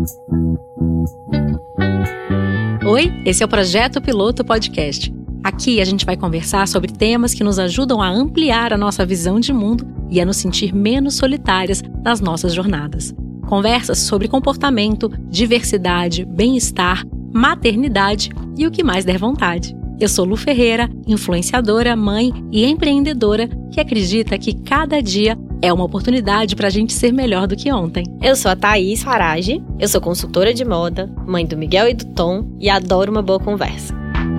Oi, esse é o Projeto Piloto Podcast. Aqui a gente vai conversar sobre temas que nos ajudam a ampliar a nossa visão de mundo e a nos sentir menos solitárias nas nossas jornadas. Conversas sobre comportamento, diversidade, bem-estar, maternidade e o que mais der vontade. Eu sou Lu Ferreira, influenciadora, mãe e empreendedora que acredita que cada dia é uma oportunidade para a gente ser melhor do que ontem. Eu sou a Thaís Farage, eu sou consultora de moda, mãe do Miguel e do Tom e adoro uma boa conversa.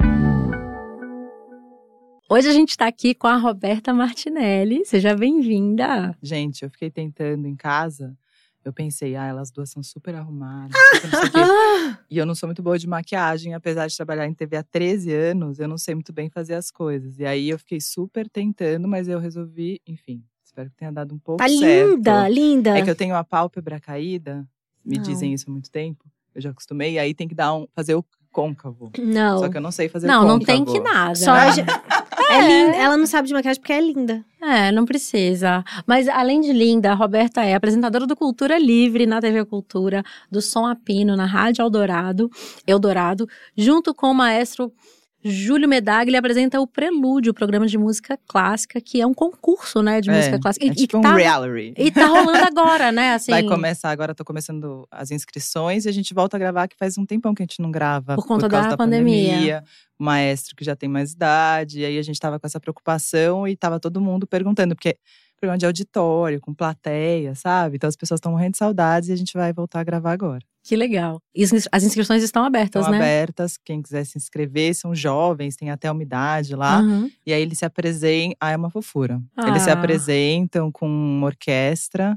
Hoje a gente está aqui com a Roberta Martinelli. Seja bem-vinda. Gente, eu fiquei tentando em casa. Eu pensei, elas duas são super arrumadas. Não sei o quê. E eu não sou muito boa de maquiagem. Apesar de trabalhar em TV há 13 anos, eu não sei muito bem fazer as coisas. E aí eu fiquei super tentando, mas eu resolvi, enfim. Espero que tenha dado um pouco certo. Tá linda, linda. É que eu tenho a pálpebra caída. Me dizem isso há muito tempo. Eu já acostumei. E aí tem que fazer o côncavo. Não. Só que eu não sei fazer o côncavo. Não tem que nada. Só é linda. Ela não sabe de maquiagem porque é linda. Não precisa. Mas além de linda, a Roberta é apresentadora do Cultura Livre na TV Cultura, do Som a Pino na Rádio Eldorado, junto com o maestro Júlio Medaglia, apresenta o Prelúdio, o programa de música clássica, que é um concurso, né, de música clássica. É tipo um reality. E tá rolando agora, né, assim. Vai começar, agora tô começando as inscrições e a gente volta a gravar, que faz um tempão que a gente não grava. Por conta causa da pandemia. O maestro que já tem mais idade, e aí a gente tava com essa preocupação e tava todo mundo perguntando, porque programa de auditório, com plateia, sabe? Então as pessoas estão morrendo de saudades e a gente vai voltar a gravar agora. Que legal. E as inscrições estão abertas, né? Estão abertas. Quem quiser se inscrever, são jovens, tem até uma idade lá. Uhum. E aí eles se apresentam… é uma fofura. Eles se apresentam com uma orquestra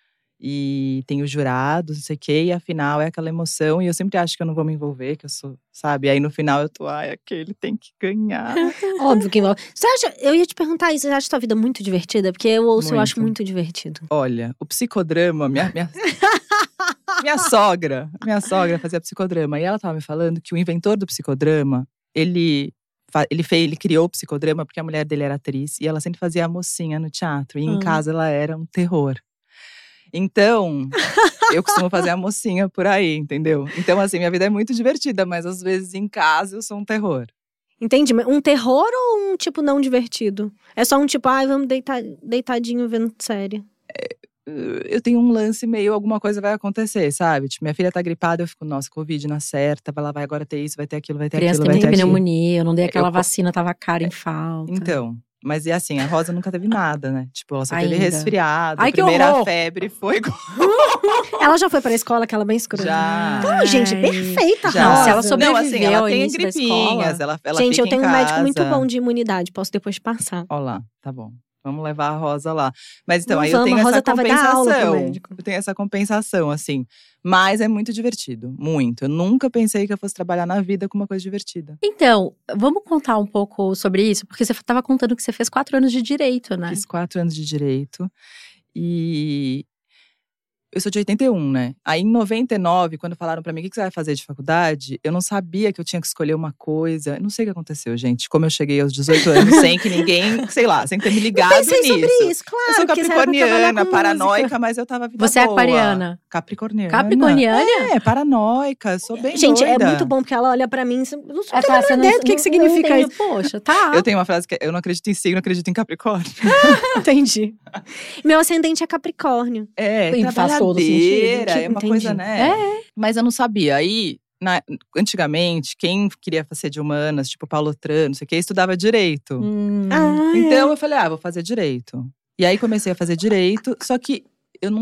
e tem os jurados, não sei o quê. E afinal é aquela emoção. E eu sempre acho que eu não vou me envolver, que eu sou… sabe? E aí no final eu tô… aquele tem que ganhar. Óbvio que envolve. Você acha… eu ia te perguntar isso. Você acha a tua vida muito divertida? Porque eu ouço, muito. Eu acho muito divertido. Olha, o psicodrama… Minha sogra fazia psicodrama. E ela tava me falando que o inventor do psicodrama, ele criou o psicodrama porque a mulher dele era atriz. E ela sempre fazia a mocinha no teatro. E em casa ela era um terror. Então, eu costumo fazer a mocinha por aí, entendeu? Então, assim, minha vida é muito divertida. Mas às vezes em casa eu sou um terror. Entendi. Um terror ou um tipo não divertido? É só um tipo, vamos deitadinho vendo série. Eu tenho um lance meio, alguma coisa vai acontecer, sabe? Tipo, minha filha tá gripada, eu fico, nossa, Covid na certa, ela vai agora ter isso, vai ter aquilo, vai ter criança aquilo, vai ter tem aquilo. pneumonia, eu não dei aquela vacina, tava cara em falta. Então, mas e assim, a Rosa nunca teve nada, né? Tipo, ela só teve Ainda. resfriado, Ai, a primeira horror. febre foi… Ela já foi pra escola, aquela bem escura. Já. Então, gente, perfeita, Já. Rosa. Se ela sobreviveu Não, assim, ela ao tem início da gripinhas, escola. ela Gente, fica eu tenho em um médico casa. muito bom de imunidade, posso depois passar. Ó lá, tá bom. Vamos levar a Rosa lá. Mas então, Não aí vamos, eu tenho a Rosa essa tava dar aula pro compensação. médico. Eu tenho essa compensação, assim. Mas é muito divertido, muito. Eu nunca pensei que eu fosse trabalhar na vida com uma coisa divertida. Então, vamos contar um pouco sobre isso? Porque você estava contando que você fez 4 anos de Direito, né? Fiz 4 anos de Direito. E… eu sou de 81, né? Aí em 99, quando falaram pra mim, o que você vai fazer de faculdade? Eu não sabia que eu tinha que escolher uma coisa. Eu não sei o que aconteceu, gente. Como eu cheguei aos 18 anos sem que ninguém, sei lá, sem ter me ligado nisso. Eu pensei sobre isso, claro. Eu sou capricorniana, com paranoica, música. mas eu tava vida Você é boa. aquariana? Capricorniana. Capricorniana? Paranoica, eu sou bem Gente, doida. é muito bom, porque ela olha pra mim, eu não sei Você ideia do que significa isso. Poxa, tá. Eu tenho uma frase que é, eu não acredito em signo, eu acredito em Capricórnio. Entendi. Meu ascendente é Capricórnio. Faz todo trabalhadeira, sentido. é uma Entendi. coisa, né? Mas eu não sabia. Aí, antigamente, quem queria fazer de humanas, tipo Paulo Tran, não sei o que, estudava direito. Então eu falei, vou fazer direito. E aí comecei a fazer direito, só que eu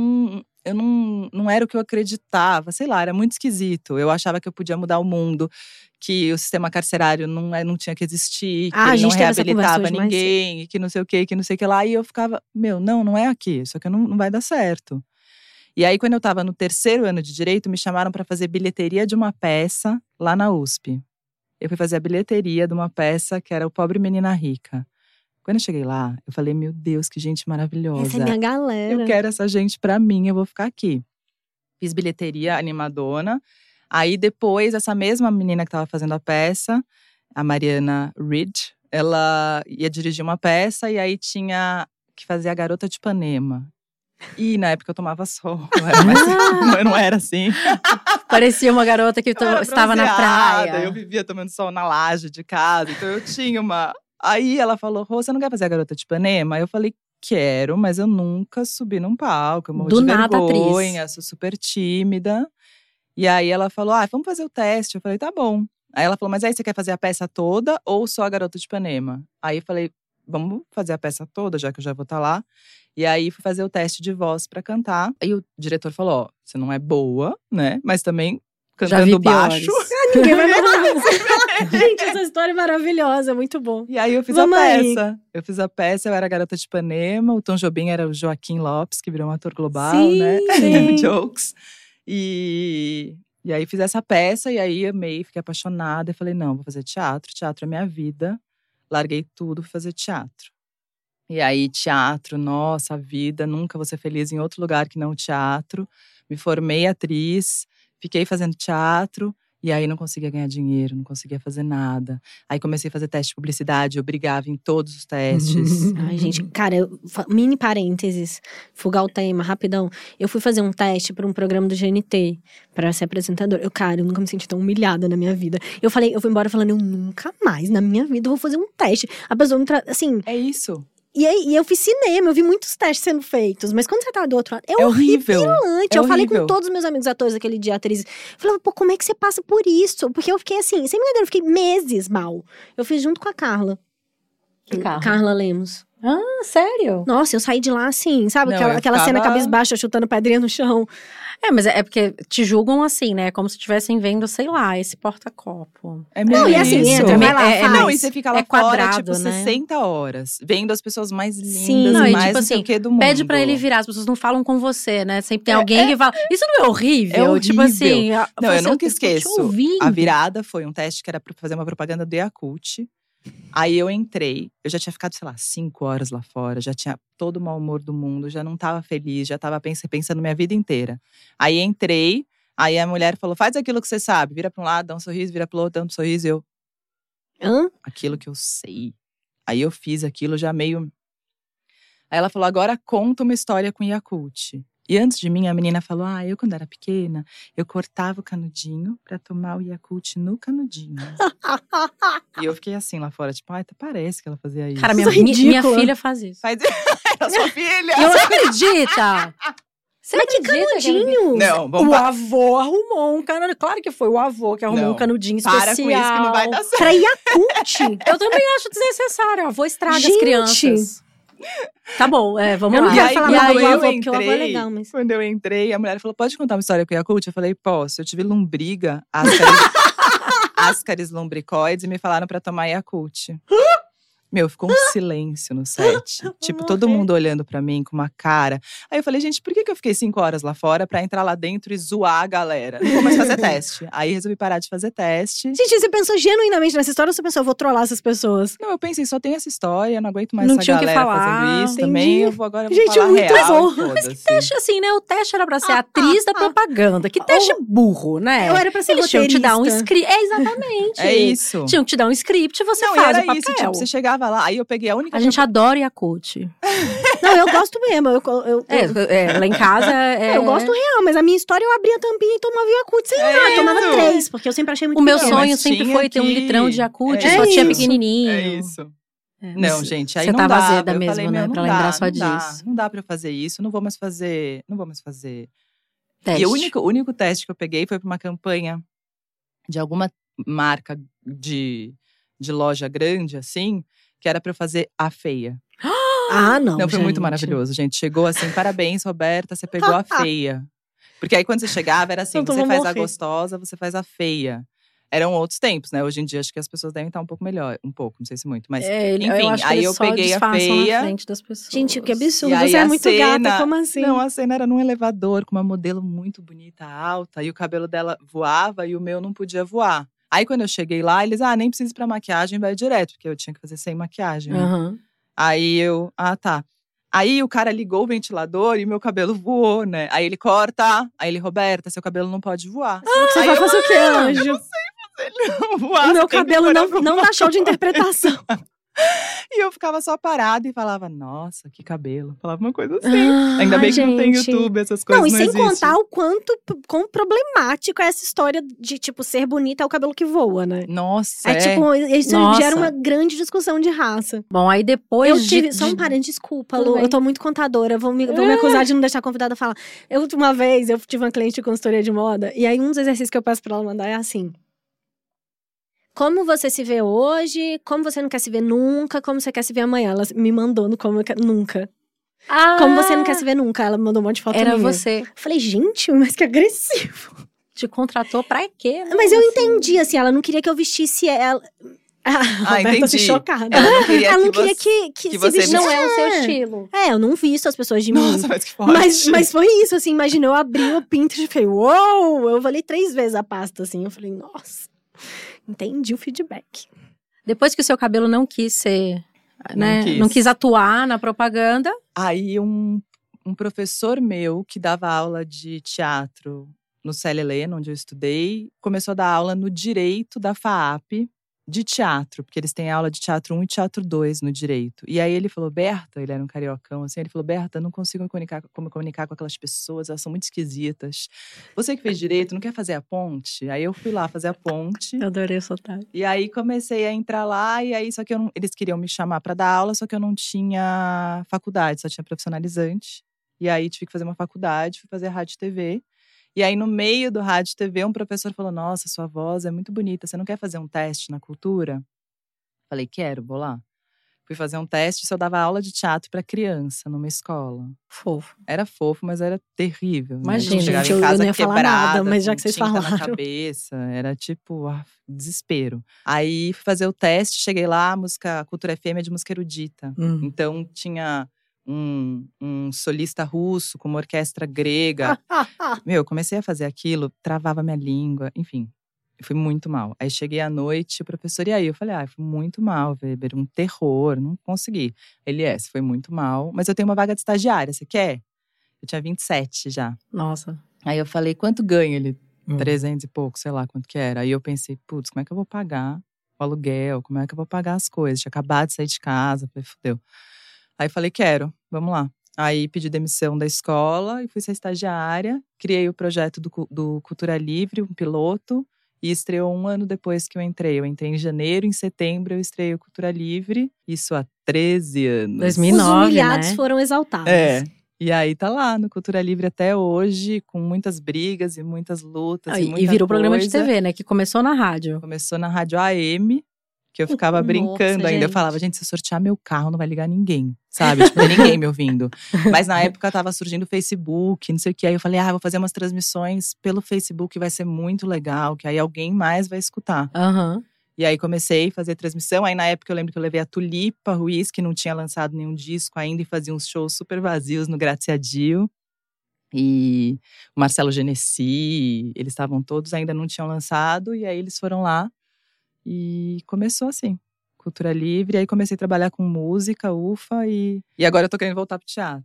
não era o que eu acreditava, sei lá, era muito esquisito. Eu achava que eu podia mudar o mundo, que o sistema carcerário não tinha que existir, que ele não reabilitava ninguém, que não sei o que lá. E eu ficava, não é aqui, isso aqui não vai dar certo. E aí, quando eu tava no 3º ano de Direito, me chamaram para fazer bilheteria de uma peça lá na USP. Eu fui fazer a bilheteria de uma peça que era O Pobre Menina Rica. Quando eu cheguei lá, eu falei, meu Deus, que gente maravilhosa. Essa é minha galera. Eu quero essa gente pra mim, eu vou ficar aqui. Fiz bilheteria animadona. Aí depois, essa mesma menina que tava fazendo a peça, a Mariana Reed, ela ia dirigir uma peça e aí tinha que fazer a Garota de Ipanema. E na época eu tomava sol, eu não era assim. Parecia uma garota que estava na praia. Eu vivia tomando sol na laje de casa, então eu tinha uma… Aí ela falou, Rô, você não quer fazer a Garota de Ipanema? Eu falei, quero, mas eu nunca subi num palco, eu morro de vergonha, sou super tímida. E aí ela falou, vamos fazer o teste. Eu falei, tá bom. Aí ela falou, mas aí você quer fazer a peça toda ou só a Garota de Ipanema? Aí eu falei, vamos fazer a peça toda, já que eu já vou estar lá. E aí fui fazer o teste de voz pra cantar. Aí o diretor falou, você não é boa, né? Mas também cantando baixo. Ninguém vai falar. Gente, essa história é maravilhosa, muito bom. E aí eu fiz a peça. Eu fiz a peça, eu era a Garota de Ipanema. O Tom Jobim era o Joaquim Lopes, que virou um ator global, né? Sim. Jokes. E aí fiz essa peça, e aí amei, fiquei apaixonada. E falei, não, vou fazer teatro. Teatro é minha vida. Larguei tudo, fui fazer teatro. E aí, teatro, nossa, a vida. Nunca vou ser feliz em outro lugar que não o teatro. Me formei atriz, fiquei fazendo teatro. E aí não conseguia ganhar dinheiro, não conseguia fazer nada. Aí comecei a fazer teste de publicidade, eu brigava em todos os testes. Ai, gente, cara, mini parênteses, fugar o tema, rapidão. Eu fui fazer um teste para um programa do GNT, para ser apresentadora. Eu nunca me senti tão humilhada na minha vida. Eu fui embora falando, eu nunca mais na minha vida vou fazer um teste. A pessoa, assim… É isso. E eu fiz cinema, eu vi muitos testes sendo feitos. Mas quando você tá do outro lado, é horrível. Eu falei com todos os meus amigos atores aquele dia, atrizes. Eu falava, pô, como é que você passa por isso? Porque eu fiquei assim, sem brincadeira, eu fiquei meses mal. Eu fiz junto com a Carla. Carla Lemos. Ah, sério? Nossa, eu saí de lá assim, sabe? Aquela cena cabisbaixa, chutando pedrinha no chão. Mas é porque te julgam assim, né? Como se estivessem vendo, sei lá, esse porta-copo. É mesmo. Não, e assim, entra, vai lá, faz. Não, e você fica lá quadrado, fora, tipo, né? 60 horas. Vendo as pessoas mais lindas, Sim, não, mais tipo não assim, sei o que do mundo. Pede pra ele virar, as pessoas não falam com você, né? Sempre tem alguém que fala… Isso não é horrível? É horrível. Tipo assim… Não, eu nunca esqueço. A virada foi um teste que era pra fazer uma propaganda do Yakult. Aí eu entrei, eu já tinha ficado, sei lá, 5 horas lá fora, já tinha todo o mau humor do mundo, já não tava feliz, já tava pensando minha vida inteira. Aí entrei, aí a mulher falou, faz aquilo que você sabe, vira pra um lado, dá um sorriso, vira pro outro, dá um sorriso, eu… Aquilo que eu sei. Aí eu fiz aquilo já meio… Aí ela falou, agora conta uma história com Yakult. E antes de mim, a menina falou, eu quando era pequena, eu cortava o canudinho pra tomar o Yakult no canudinho. E eu fiquei assim lá fora, tipo, até parece que ela fazia isso. Cara, minha filha faz isso. A sua filha? Eu acredita! Mas que canudinho? Não, o avô arrumou um canudinho. Claro que foi o avô que arrumou um canudinho especial. Para com isso que não vai dar certo. Pra Yakult? Eu também acho desnecessário. O avô estraga as crianças. Tá bom, vamos lá. Eu não quero falar mal do avô, entrei, porque o avô é legal, mas… Quando eu entrei, a mulher falou, pode contar uma história com o Yakult? Eu falei, posso. Eu tive lombriga, ascaris lombricoides, e me falaram pra tomar Yakult. Meu, ficou um silêncio no set. Tipo, todo mundo olhando pra mim com uma cara. Aí eu falei, gente, por que eu fiquei 5 horas lá fora pra entrar lá dentro e zoar a galera? Não vou mais fazer teste. Aí resolvi parar de fazer teste. Gente, você pensou genuinamente nessa história ou você pensou, eu vou trollar essas pessoas? Não, eu pensei, só tem essa história, eu não aguento mais não essa galera falar, fazendo isso também. Eu vou agora gente, falar muito real. Mas que teste assim, né? O teste era pra ser atriz da propaganda. Que teste burro, né? Eu era pra ser Eles tinham que te dar um script. Exatamente. É isso. Tinham que te dar um script e você não, faz era o papel. Isso, tipo, você chegava lá, aí eu peguei a única… A gente adora Yakult. Não, eu gosto mesmo. Lá em casa eu gosto real, mas a minha história eu abria a tampinha e tomava Yakult. Sei lá, tomava 3, porque eu sempre achei muito… O meu sonho sempre foi ter um litrão de Yakult, só tinha pequenininho. É isso. Não, gente, aí você não tava dá. azeda eu mesmo, falei, né? Pra lembrar só disso. Não dá pra eu fazer isso, não vou mais fazer teste. E o único teste que eu peguei foi pra uma campanha de alguma marca de loja grande, assim, que era pra eu fazer a feia. Não, foi gente. muito maravilhoso, gente. Chegou assim, parabéns, Roberta, você pegou a feia. Porque aí quando você chegava, era assim, você faz a gostosa, você faz a feia. Eram outros tempos, né? Hoje em dia, acho que as pessoas devem estar um pouco melhor. Um pouco, não sei se muito. Mas, enfim, aí eu peguei a feia. Na frente das pessoas. Gente, que absurdo. Você é muito gata, como assim? Não, a cena era num elevador, com uma modelo muito bonita, alta. E o cabelo dela voava e o meu não podia voar. Aí, quando eu cheguei lá, eles… nem precisa ir pra maquiagem, vai direto. Porque eu tinha que fazer sem maquiagem, né? Aí eu… tá. Aí o cara ligou o ventilador e meu cabelo voou, né? Aí ele corta. Aí ele, Roberta, seu cabelo não pode voar. Você vai fazer o quê, anjo? Eu não sei fazer ele não voar. O meu cabelo não dá show de interpretação. E eu ficava só parada e falava, nossa, que cabelo. Falava uma coisa assim. Ainda bem que não tem YouTube, essas coisas não existem. Não, e sem contar o quão problemático é essa história de, tipo, ser bonita é o cabelo que voa, né? Nossa, tipo, isso gera uma grande discussão de raça. Bom, aí depois só um parênteses, desculpa, Lu, eu tô muito contadora, vão me acusar de não deixar a convidada falar. Uma vez, eu tive uma cliente de consultoria de moda, e aí um dos exercícios que eu peço pra ela mandar é assim: como você se vê hoje, como você não quer se ver nunca, como você quer se ver amanhã. Ela me mandou no como eu quero, nunca. Como você não quer se ver nunca. Ela me mandou um monte de foto minha. Era você. Eu falei, gente, mas que agressivo. Te contratou pra quê? Né? Mas eu entendi, assim, ela não queria que eu vestisse ela. A Roberta se chocada. Ela não queria que você se não é o seu estilo. Eu não visto as pessoas de mim. Nossa, mas que forte. Mas foi isso, assim, imagina, eu abri o Pinterest e falei, uou! Eu falei 3 vezes a pasta, assim. Eu falei, nossa, entendi o feedback. Depois que o seu cabelo não quis ser, né? Não quis atuar na propaganda. Aí um professor meu que dava aula de teatro no Célia Helena, onde eu estudei, começou a dar aula no Direito da FAAP de teatro, porque eles têm aula de teatro 1 e teatro 2 no Direito. E aí ele falou, Berta, ele era um cariocão, assim, ele falou, Berta, não consigo me comunicar com aquelas pessoas, elas são muito esquisitas. Você que fez Direito, não quer fazer a ponte? Aí eu fui lá fazer a ponte. Eu adorei o sotaque. E aí comecei a entrar lá, e aí só que eles queriam me chamar para dar aula, só que eu não tinha faculdade, só tinha profissionalizante. E aí tive que fazer uma faculdade, fui fazer rádio e TV. E aí, no meio do rádio e TV, um professor falou, nossa, sua voz é muito bonita, você não quer fazer um teste na cultura? Falei, quero, vou lá. Fui fazer um teste, eu dava aula de teatro para criança, numa escola. Fofo. Era fofo, mas era terrível. Imagina, né? Chegava gente, em casa eu não ia quebrada, falar nada, mas já que vocês tinta falaram. na cabeça, era tipo, desespero. Aí, fui fazer o teste, cheguei lá, a Cultura FM é de música erudita. Então, tinha um solista russo com uma orquestra grega. Meu, eu comecei a fazer aquilo, travava minha língua, enfim. Eu fui muito mal. Aí cheguei à noite, o professor, e aí? Eu falei, eu fui muito mal, Weber, um terror, não consegui. Ele, você foi muito mal, mas eu tenho uma vaga de estagiária, você quer? Eu tinha 27 já. Nossa. Aí eu falei, quanto ganha? Ele, 300 e pouco, sei lá quanto que era. Aí eu pensei, putz, como é que eu vou pagar o aluguel? Como é que eu vou pagar as coisas? Tinha acabado de sair de casa, falei, fudeu. Aí falei, quero, vamos lá. Aí pedi demissão da escola e fui ser estagiária. Criei o projeto do Cultura Livre, um piloto. E estreou 1 ano depois que eu entrei. Eu entrei em janeiro, em setembro eu estreiei o Cultura Livre. Isso há 13 anos. 2009, os humilhados foram exaltados. E aí tá lá no Cultura Livre até hoje, com muitas brigas e muitas lutas e muita E virou coisa. Programa de TV, né? Que começou na rádio. Começou na Rádio AM. Que eu ficava brincando ainda. Gente. Eu falava, gente, se eu sortear meu carro, não vai ligar ninguém. Sabe? Tipo, não tem ninguém me ouvindo. Mas na época tava surgindo o Facebook, não sei o que. Aí eu falei, vou fazer umas transmissões pelo Facebook, vai ser muito legal. Que aí alguém mais vai escutar. E aí comecei a fazer transmissão. Aí na época eu lembro que eu levei a Tulipa Ruiz, que não tinha lançado nenhum disco ainda. E fazia uns shows super vazios no Graziadio. E o Marcelo Genesi, eles estavam todos, ainda não tinham lançado. E aí eles foram lá. E começou assim, Cultura Livre. Aí comecei a trabalhar com música, UFA. E agora eu tô querendo voltar pro teatro.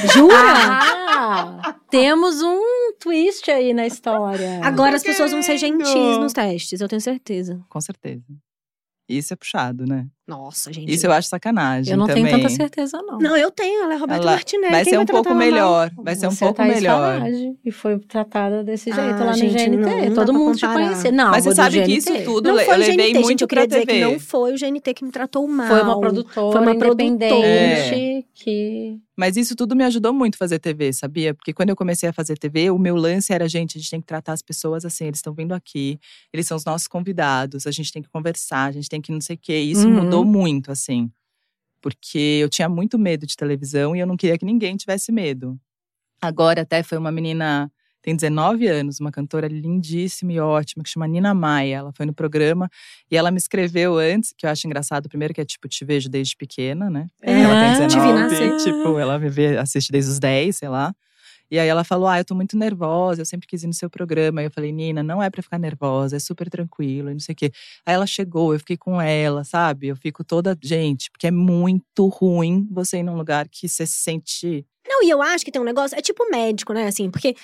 Jura? Temos um twist aí na história. Agora as pessoas vão ser gentis nos testes, eu tenho certeza. Com certeza. Isso é puxado, né? Nossa, gente. Isso eu acho sacanagem Eu não também. tenho tanta certeza, não. Não, eu tenho. Ela é Roberta Martinelli. Vai ser um pouco melhor. Vai ser um pouco melhor. E foi tratada desse jeito lá no gente, GNT. não todo dá mundo te comparar. conhecia. Não, mas você sabe GNT. que isso tudo não eu foi levei GNT, muito gente, eu queria pra dizer TV. que não foi o GNT que me tratou mal. Foi uma produtora independente que… Mas isso tudo me ajudou muito a fazer TV, sabia? Porque quando eu comecei a fazer TV, o meu lance era, gente, a gente tem que tratar as pessoas assim, eles estão vindo aqui, eles são os nossos convidados, a gente tem que conversar, a gente tem que não sei o quê. E isso mudou muito, assim. Porque eu tinha muito medo de televisão e eu não queria que ninguém tivesse medo. Agora até foi uma menina, tem 19 anos, uma cantora lindíssima e ótima, que chama Nina Maia. Ela foi no programa e ela me escreveu antes, que eu acho engraçado, primeiro que é tipo, te vejo desde pequena, né? Ela tem 19, tipo, ela me vê, assiste desde os 10, sei lá. E aí ela falou, eu tô muito nervosa, eu sempre quis ir no seu programa. Aí eu falei, Nina, não é pra ficar nervosa, é super tranquilo, e não sei o quê. Aí ela chegou, eu fiquei com ela, sabe? Eu fico toda… Gente, porque é muito ruim você ir num lugar que você se sente… Não, e eu acho que tem um negócio, é tipo médico, né, assim, porque…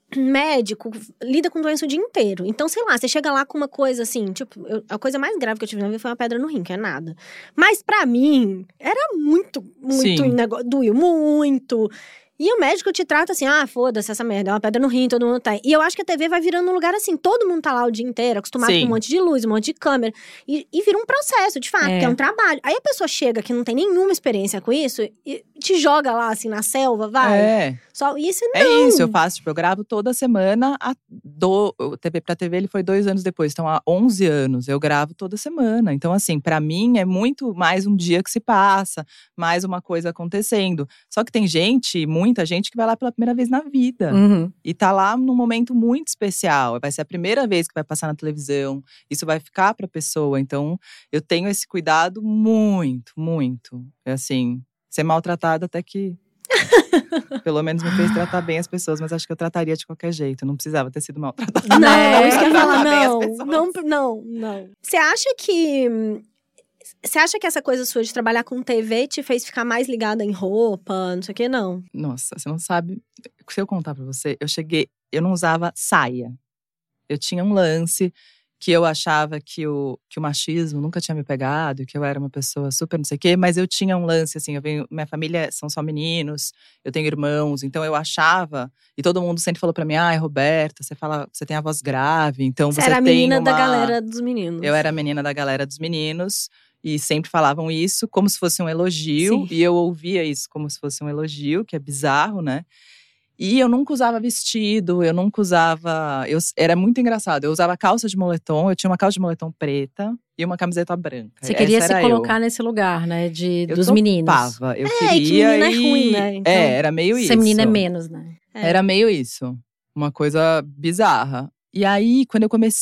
médico lida com doença o dia inteiro. Então, sei lá, você chega lá com uma coisa assim, tipo, a coisa mais grave que eu tive na vida foi uma pedra no rim, que é nada. Mas pra mim, era muito doeu muito. E o médico te trata assim, foda-se essa merda, é uma pedra no rim, todo mundo tá. E eu acho que a TV vai virando um lugar assim, todo mundo tá lá o dia inteiro, acostumado com um monte de luz, um monte de câmera. E vira um processo, de fato, que é um trabalho. Aí a pessoa chega que não tem nenhuma experiência com isso e te joga lá, assim, na selva, vai. Só isso não. É isso, eu faço, tipo, eu gravo toda semana. TV pra TV, ele foi 2 anos depois, então há 11 anos eu gravo toda semana. Então, assim, pra mim é muito mais um dia que se passa, mais uma coisa acontecendo. Só que tem muita gente que vai lá pela primeira vez na vida. E tá lá num momento muito especial. Vai ser a primeira vez que vai passar na televisão. Isso vai ficar pra pessoa. Então, eu tenho esse cuidado muito, muito. É assim, ser maltratada até que… pelo menos me fez tratar bem as pessoas, mas acho que eu trataria de qualquer jeito. Não precisava ter sido maltratada. Não, isso que eu ia falar, não. Você acha que essa coisa sua de trabalhar com TV te fez ficar mais ligada em roupa, não sei o que, não? Nossa, você não sabe. Se eu contar pra você, eu não usava saia. Eu tinha um lance que eu achava que o machismo nunca tinha me pegado, que eu era uma pessoa super não sei o quê, mas eu tinha um lance, assim, minha família são só meninos, eu tenho irmãos, então eu achava, e todo mundo sempre falou pra mim, Roberta, você tem a voz grave, então você era a tem menina da galera dos meninos. Eu era a menina da galera dos meninos, e sempre falavam isso como se fosse um elogio, e eu ouvia isso como se fosse um elogio, que é bizarro, né? E eu nunca usava vestido, eu nunca usava… era muito engraçado, eu usava calça de moletom, eu tinha uma calça de moletom preta e uma camiseta branca. Você queria se colocar nesse lugar, né, dos meninos. Eu queria que menina é ruim, né? Então, era meio isso. Ser menina é menos, né? Era meio isso, uma coisa bizarra. E aí, quando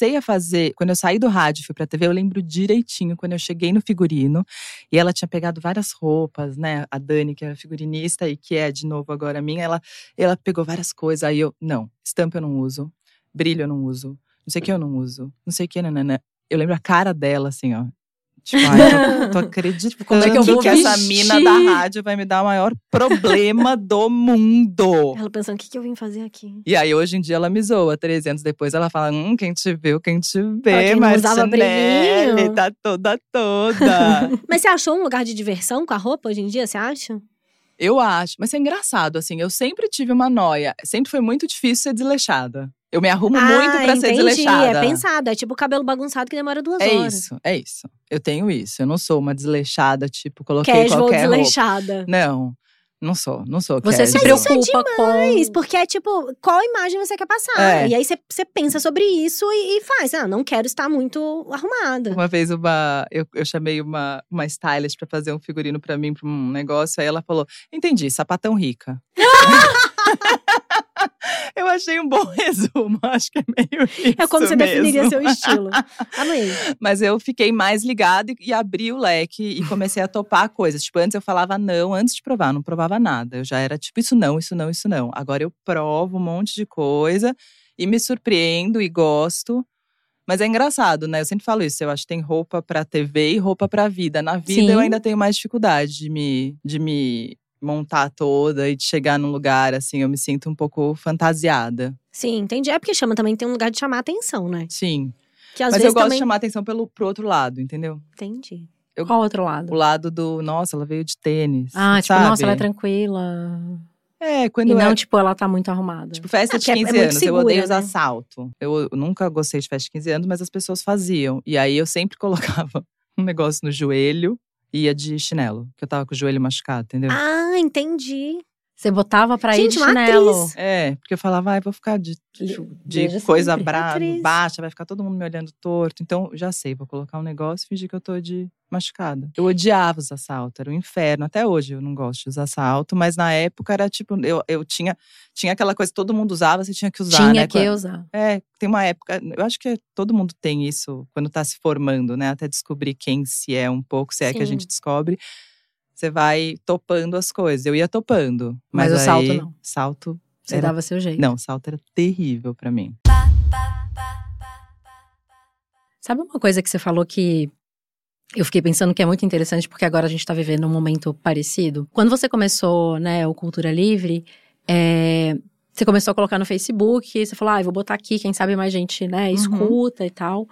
eu saí do rádio e fui pra TV, eu lembro direitinho quando eu cheguei no figurino. E ela tinha pegado várias roupas, né? A Dani, que era figurinista e que é, de novo, agora minha. Ela pegou várias coisas, aí não, estampa eu não uso, brilho eu não uso, não sei o que eu não uso, não sei o que, nanana. Eu lembro a cara dela, assim, ó. Tipo, eu tô acreditando como é que eu vou vestir? Essa mina da rádio vai me dar o maior problema do mundo. Ela pensando, o que eu vim fazer aqui? E aí, hoje em dia, ela me zoa. 13 anos depois, ela fala, quem te viu, quem Martinelli, tá toda. Mas você achou um lugar de diversão com a roupa hoje em dia, você acha? Eu acho, mas é engraçado, assim, eu sempre tive uma noia. Sempre foi muito difícil ser desleixada. Eu me arrumo muito pra ser desleixada. É pensado, é tipo o cabelo bagunçado que demora 2 horas. É isso. Eu tenho isso. Eu não sou uma desleixada, tipo, coloquei casual qualquer desleixada. Não. Não sou. Você se preocupa isso é demais, porque é tipo, qual imagem você quer passar? E aí você pensa sobre isso e faz. Não quero estar muito arrumada. Uma vez eu chamei uma stylist pra fazer um figurino pra mim, pra um negócio. Aí ela falou, entendi, sapatão rica. Eu achei um bom resumo, acho que é meio isso. É como você definiria seu estilo. Amei. Mas eu fiquei mais ligada e abri o leque e comecei a topar coisas. Tipo, antes eu falava não, antes de provar, não provava nada. Eu já era tipo, isso não. Agora eu provo um monte de coisa e me surpreendo e gosto. Mas é engraçado, né? Eu sempre falo isso, eu acho que tem roupa pra TV e roupa pra vida. Na vida eu ainda tenho mais dificuldade de me montar toda e de chegar num lugar, assim, eu me sinto um pouco fantasiada. Sim, entendi. É porque tem um lugar de chamar atenção, né? Sim. Que às Mas vezes eu gosto também… de chamar atenção pro outro lado, entendeu? Entendi. Qual outro lado? O lado do, nossa, ela veio de tênis. Tipo, sabe? nossa, ela é tranquila. Quando e não, tipo, ela tá muito arrumada. Tipo, festa de 15 anos, segura, eu odeio usar salto. Eu nunca gostei de festa de 15 anos, mas as pessoas faziam. E aí, eu sempre colocava um negócio no joelho. Ia de chinelo, que eu tava com o joelho machucado, entendeu? Entendi. Você botava pra ir de chinelo. Porque eu falava, vou ficar de coisa baixa, vai ficar todo mundo me olhando torto. Então, já sei, vou colocar um negócio e fingir que eu tô de machucada. Eu odiava usar salto, era um inferno. Até hoje eu não gosto de usar salto, mas na época era tipo, eu tinha aquela coisa que todo mundo usava, você tinha que usar, né? Usar. Tem uma época, eu acho que todo mundo tem isso quando tá se formando, né? Até descobrir quem se é um pouco, se é que a gente descobre. Você vai topando as coisas. Eu ia topando. Mas o aí, salto não. Salto… Você dava seu jeito. Não, salto era terrível pra mim. Sabe uma coisa que você falou que eu fiquei pensando que é muito interessante, porque agora a gente tá vivendo um momento parecido? Quando você começou, né, o Cultura Livre, Você começou a colocar no Facebook, você falou, eu vou botar aqui, quem sabe mais gente, né, escuta e tal.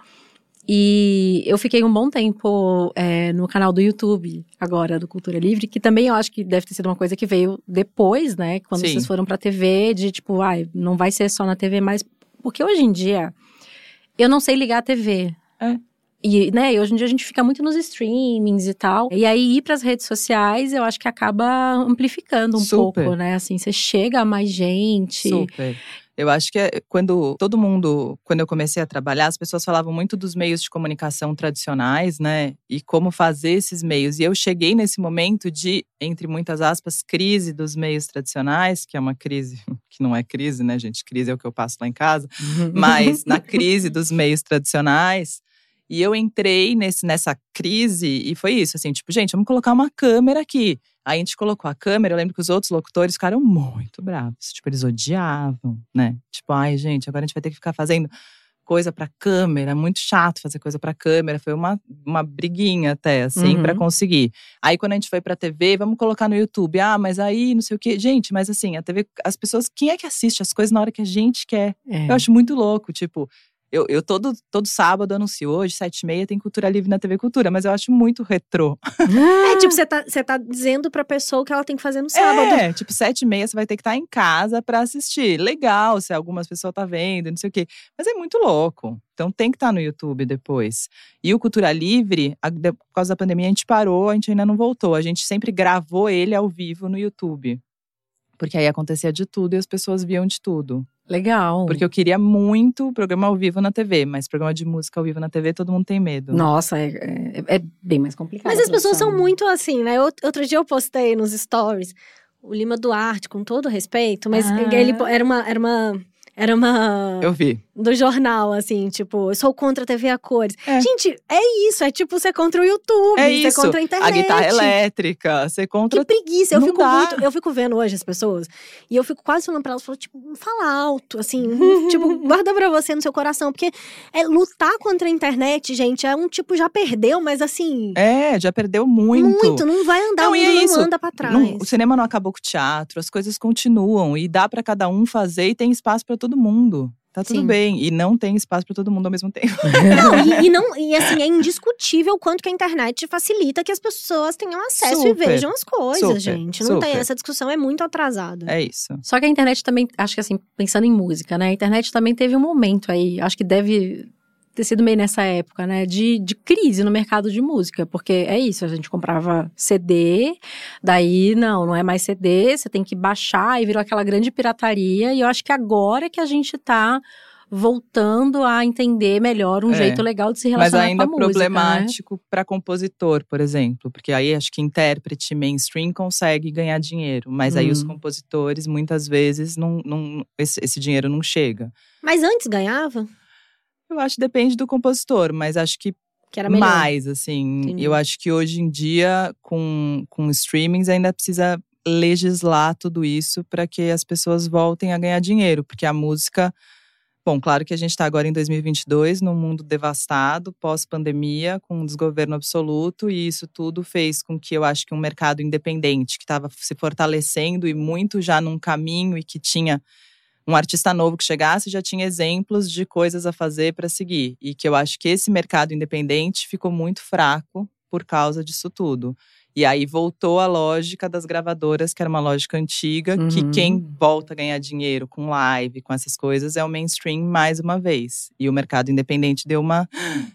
E eu fiquei um bom tempo no canal do YouTube, agora, do Cultura Livre, que também eu acho que deve ter sido uma coisa que veio depois, né, quando vocês foram pra TV, de tipo, não vai ser só na TV, mas… Porque hoje em dia, eu não sei ligar a TV. E, né, hoje em dia a gente fica muito nos streamings e tal. E aí, ir pras redes sociais, eu acho que acaba amplificando um pouco, né? Assim, você chega a mais gente. Super. Eu acho que quando eu comecei a trabalhar, as pessoas falavam muito dos meios de comunicação tradicionais, né? E como fazer esses meios. E eu cheguei nesse momento de, entre muitas aspas, crise dos meios tradicionais, que é uma crise, que não é crise, né, gente? Crise é o que eu passo lá em casa. Mas na crise dos meios tradicionais… E eu entrei nessa crise e foi isso, assim, tipo, gente, vamos colocar uma câmera aqui. Aí a gente colocou a câmera, eu lembro que os outros locutores ficaram muito bravos. Tipo, eles odiavam, né? Tipo, gente, agora a gente vai ter que ficar fazendo coisa pra câmera. Muito chato fazer coisa pra câmera. Foi uma briguinha até, assim, pra conseguir. Aí quando a gente foi pra TV, vamos colocar no YouTube. Mas aí, não sei o quê. Gente, mas assim, a TV, as pessoas… Quem é que assiste as coisas na hora que a gente quer? Eu acho muito louco, tipo… Eu todo sábado anuncio, hoje, 7h30, tem Cultura Livre na TV Cultura. Mas eu acho muito retrô. Tipo, você tá dizendo pra pessoa o que ela tem que fazer no sábado. Tipo, 7h30 você vai ter que estar em casa pra assistir. Legal, se algumas pessoas tá vendo, não sei o quê. Mas é muito louco. Então tem que estar no YouTube depois. E o Cultura Livre, por causa da pandemia, a gente parou, a gente ainda não voltou. A gente sempre gravou ele ao vivo no YouTube. Porque aí acontecia de tudo e as pessoas viam de tudo. Legal. Porque eu queria muito programa ao vivo na TV. Mas programa de música ao vivo na TV, todo mundo tem medo. Nossa, é bem mais complicado. Mas as pessoas são muito assim, né? Outro dia eu postei nos stories o Lima Duarte, com todo respeito. Mas ele era uma… Eu vi. Do jornal, assim, tipo, eu sou contra a TV a cores. Gente, é isso, é tipo, você é contra o YouTube, você é contra a internet. A guitarra elétrica, você é contra… Que preguiça, eu fico vendo hoje as pessoas, e eu fico quase falando pra elas, tipo, fala alto, assim, tipo, guarda pra você no seu coração, porque lutar contra a internet, gente, já perdeu, mas assim… já perdeu muito. Muito, não vai andar, não anda pra trás. O cinema não acabou com o teatro, as coisas continuam, e dá pra cada um fazer, e tem espaço pra todo mundo. Tá tudo bem. E não tem espaço pra todo mundo ao mesmo tempo. E assim, é indiscutível o quanto que a internet facilita que as pessoas tenham acesso e vejam as coisas, gente. Não tem essa discussão, é muito atrasada. É isso. Só que a internet também, acho que assim, pensando em música, né? A internet também teve um momento aí, acho que deve ter sido meio nessa época, né? De crise no mercado de música. Porque é isso, a gente comprava CD, daí não é mais CD, você tem que baixar e virou aquela grande pirataria. E eu acho que agora que a gente tá voltando a entender melhor um jeito legal de se relacionar com a música. Mas ainda problemático, né? Para compositor, por exemplo. Porque aí acho que intérprete mainstream consegue ganhar dinheiro. Mas aí os compositores, muitas vezes, esse dinheiro não chega. Mas antes ganhava? Eu acho que depende do compositor, mas acho que era melhor. Mais, assim. Entendi. Eu acho que hoje em dia, com streamings, ainda precisa legislar tudo isso para que as pessoas voltem a ganhar dinheiro. Porque a música… Bom, claro que a gente está agora em 2022, num mundo devastado, pós-pandemia, com um desgoverno absoluto. E isso tudo fez com que eu acho que um mercado independente, que estava se fortalecendo e muito já num caminho, e que tinha… um artista novo que chegasse já tinha exemplos de coisas a fazer para seguir. E que eu acho que esse mercado independente ficou muito fraco por causa disso tudo. E aí voltou a lógica das gravadoras, que era uma lógica antiga, que quem volta a ganhar dinheiro com live, com essas coisas, é o mainstream mais uma vez. E o mercado independente deu uma…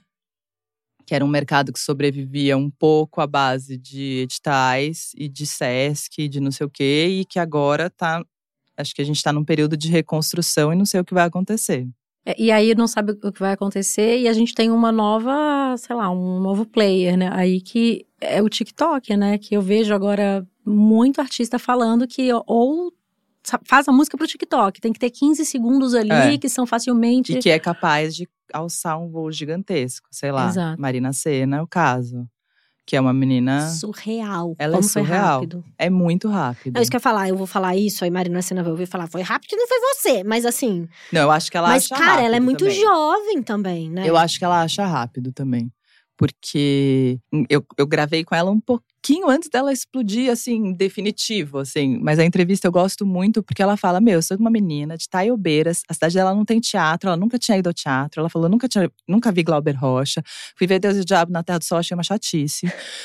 que era um mercado que sobrevivia um pouco à base de editais e de Sesc, de não sei o quê, e que agora tá… Acho que a gente está num período de reconstrução e não sei o que vai acontecer. E aí não sabe o que vai acontecer, e a gente tem uma nova, sei lá, um novo player, né? Aí que é o TikTok, né? Que eu vejo agora muito artista falando que ou faz a música pro TikTok, tem que ter 15 segundos ali, que são facilmente… E que é capaz de alçar um voo gigantesco, sei lá. Exato. Marina Sena é o caso. Que é uma menina… surreal. Ela Como é surreal. Foi rápido. É muito rápido. É isso que eu ia falar. Eu vou falar isso, aí Marina Sena vai ouvir falar, foi rápido, não foi você. Mas assim… Não, eu acho que ela acha rápido. Mas, cara, ela é muito também. Jovem também, né? Eu acho que ela acha rápido também. Porque eu gravei com ela um pouquinho antes dela explodir, assim, definitivo, assim. Mas a entrevista eu gosto muito porque ela fala, eu sou uma menina de Taiobeiras, a cidade dela não tem teatro, ela nunca tinha ido ao teatro. Ela falou, nunca vi Glauber Rocha. Fui ver Deus e o Diabo na Terra do Sol, achei uma chatice.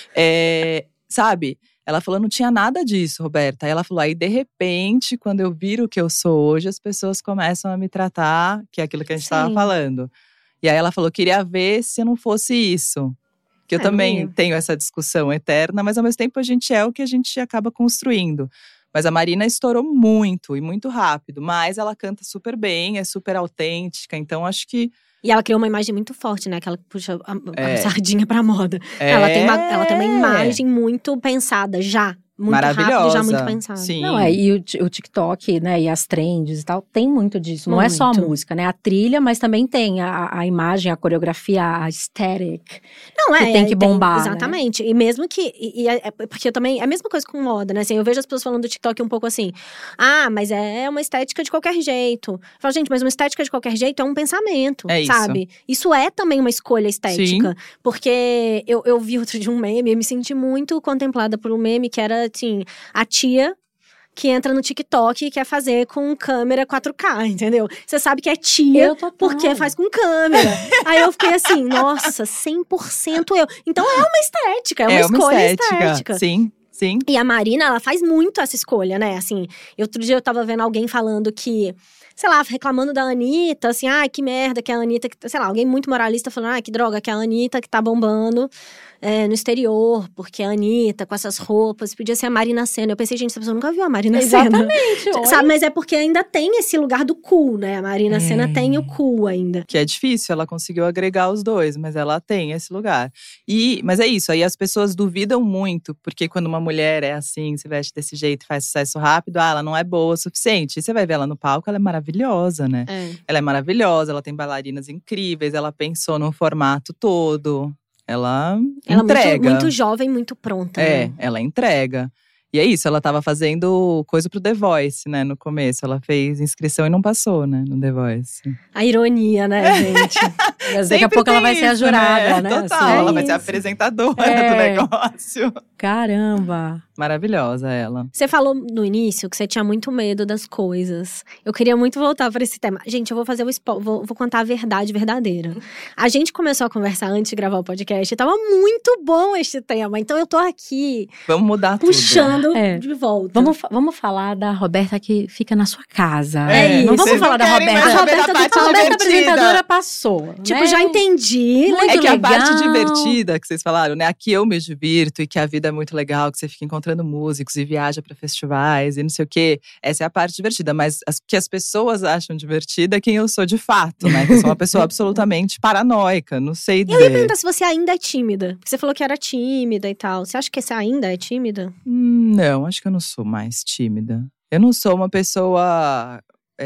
Sabe? Ela falou, não tinha nada disso, Roberta. Aí ela falou, aí de repente, quando eu viro o que eu sou hoje, as pessoas começam a me tratar, que é aquilo que a gente estava falando. E aí ela falou, queria ver se não fosse isso. Que eu também tenho essa discussão eterna, mas ao mesmo tempo a gente é o que a gente acaba construindo. Mas a Marina estourou muito e muito rápido, mas ela canta super bem, é super autêntica, então acho que… E ela criou uma imagem muito forte, né? Que ela puxa a sardinha pra moda. Ela tem uma imagem muito pensada já. Muito rápido, já muito pensado. Sim. Não, e o TikTok, né, e as trends e tal, tem muito disso. Não é só a música, né? A trilha, mas também tem a imagem, a coreografia, a aesthetic. Não, que tem que bombar, exatamente. Né? E mesmo que… porque eu também… É a mesma coisa com moda, né? Assim, eu vejo as pessoas falando do TikTok um pouco assim… mas é uma estética de qualquer jeito. Eu falo, gente, mas uma estética de qualquer jeito é um pensamento, sabe? Isso é também uma escolha estética. Sim. Porque eu vi outro dia um meme e me senti muito contemplada por um meme que era assim, a tia que entra no TikTok e quer fazer com câmera 4K, entendeu? Você sabe que é tia porque faz com câmera. Aí eu fiquei assim, nossa, 100% eu. Então é uma estética, é uma escolha estética. Sim. Sim. E a Marina, ela faz muito essa escolha, né? Assim, outro dia eu tava vendo alguém falando que… Sei lá, reclamando da Anitta, assim… que merda que a Anitta… Sei lá, alguém muito moralista falando… que droga que a Anitta que tá bombando no exterior. Porque a Anitta, com essas roupas… Podia ser a Marina Sena. Eu pensei, gente, essa pessoa nunca viu a Marina Sena. Exatamente. Sabe? Mas é porque ainda tem esse lugar do cool, né? A Marina Sena tem o cool ainda. Que é difícil, ela conseguiu agregar os dois. Mas ela tem esse lugar. Mas é isso, aí as pessoas duvidam muito. Porque quando uma mulher é assim, se veste desse jeito, faz sucesso rápido… ela não é boa o suficiente. E você vai ver ela no palco, ela é maravilhosa, né? Ela é maravilhosa, ela tem bailarinas incríveis. Ela pensou no formato todo. Ela entrega. Muito jovem, muito pronta. Né? Ela entrega. E é isso, ela tava fazendo coisa pro The Voice, né, no começo. Ela fez inscrição e não passou, né, no The Voice. A ironia, né, gente? Daqui a pouco ela vai ser a jurada, né? Total, assim, ela vai ser a apresentadora do negócio. Caramba! Maravilhosa ela. Você falou no início que você tinha muito medo das coisas. Eu queria muito voltar para esse tema. Gente, eu vou fazer vou contar a verdade verdadeira. A gente começou a conversar antes de gravar o podcast e tava muito bom este tema. Então eu tô aqui… Vamos mudar puxando de volta. Vamos falar da Roberta que fica na sua casa. Isso. Não vamos falar da Roberta. A Roberta apresentadora passou. Tipo, né? já entendi. Muito que legal. A parte divertida que vocês falaram, né? Aqui eu me divirto e que a vida é muito legal, que você fica encontrando músicos e viaja pra festivais e não sei o quê. Essa é a parte divertida. Mas que as pessoas acham divertida é quem eu sou de fato, né? Que eu sou uma pessoa absolutamente paranoica. Não sei dizer. Eu ia perguntar se você ainda é tímida. Porque você falou que era tímida e tal. Você acha que você ainda é tímida? Não, acho que eu não sou mais tímida. Eu não sou uma pessoa…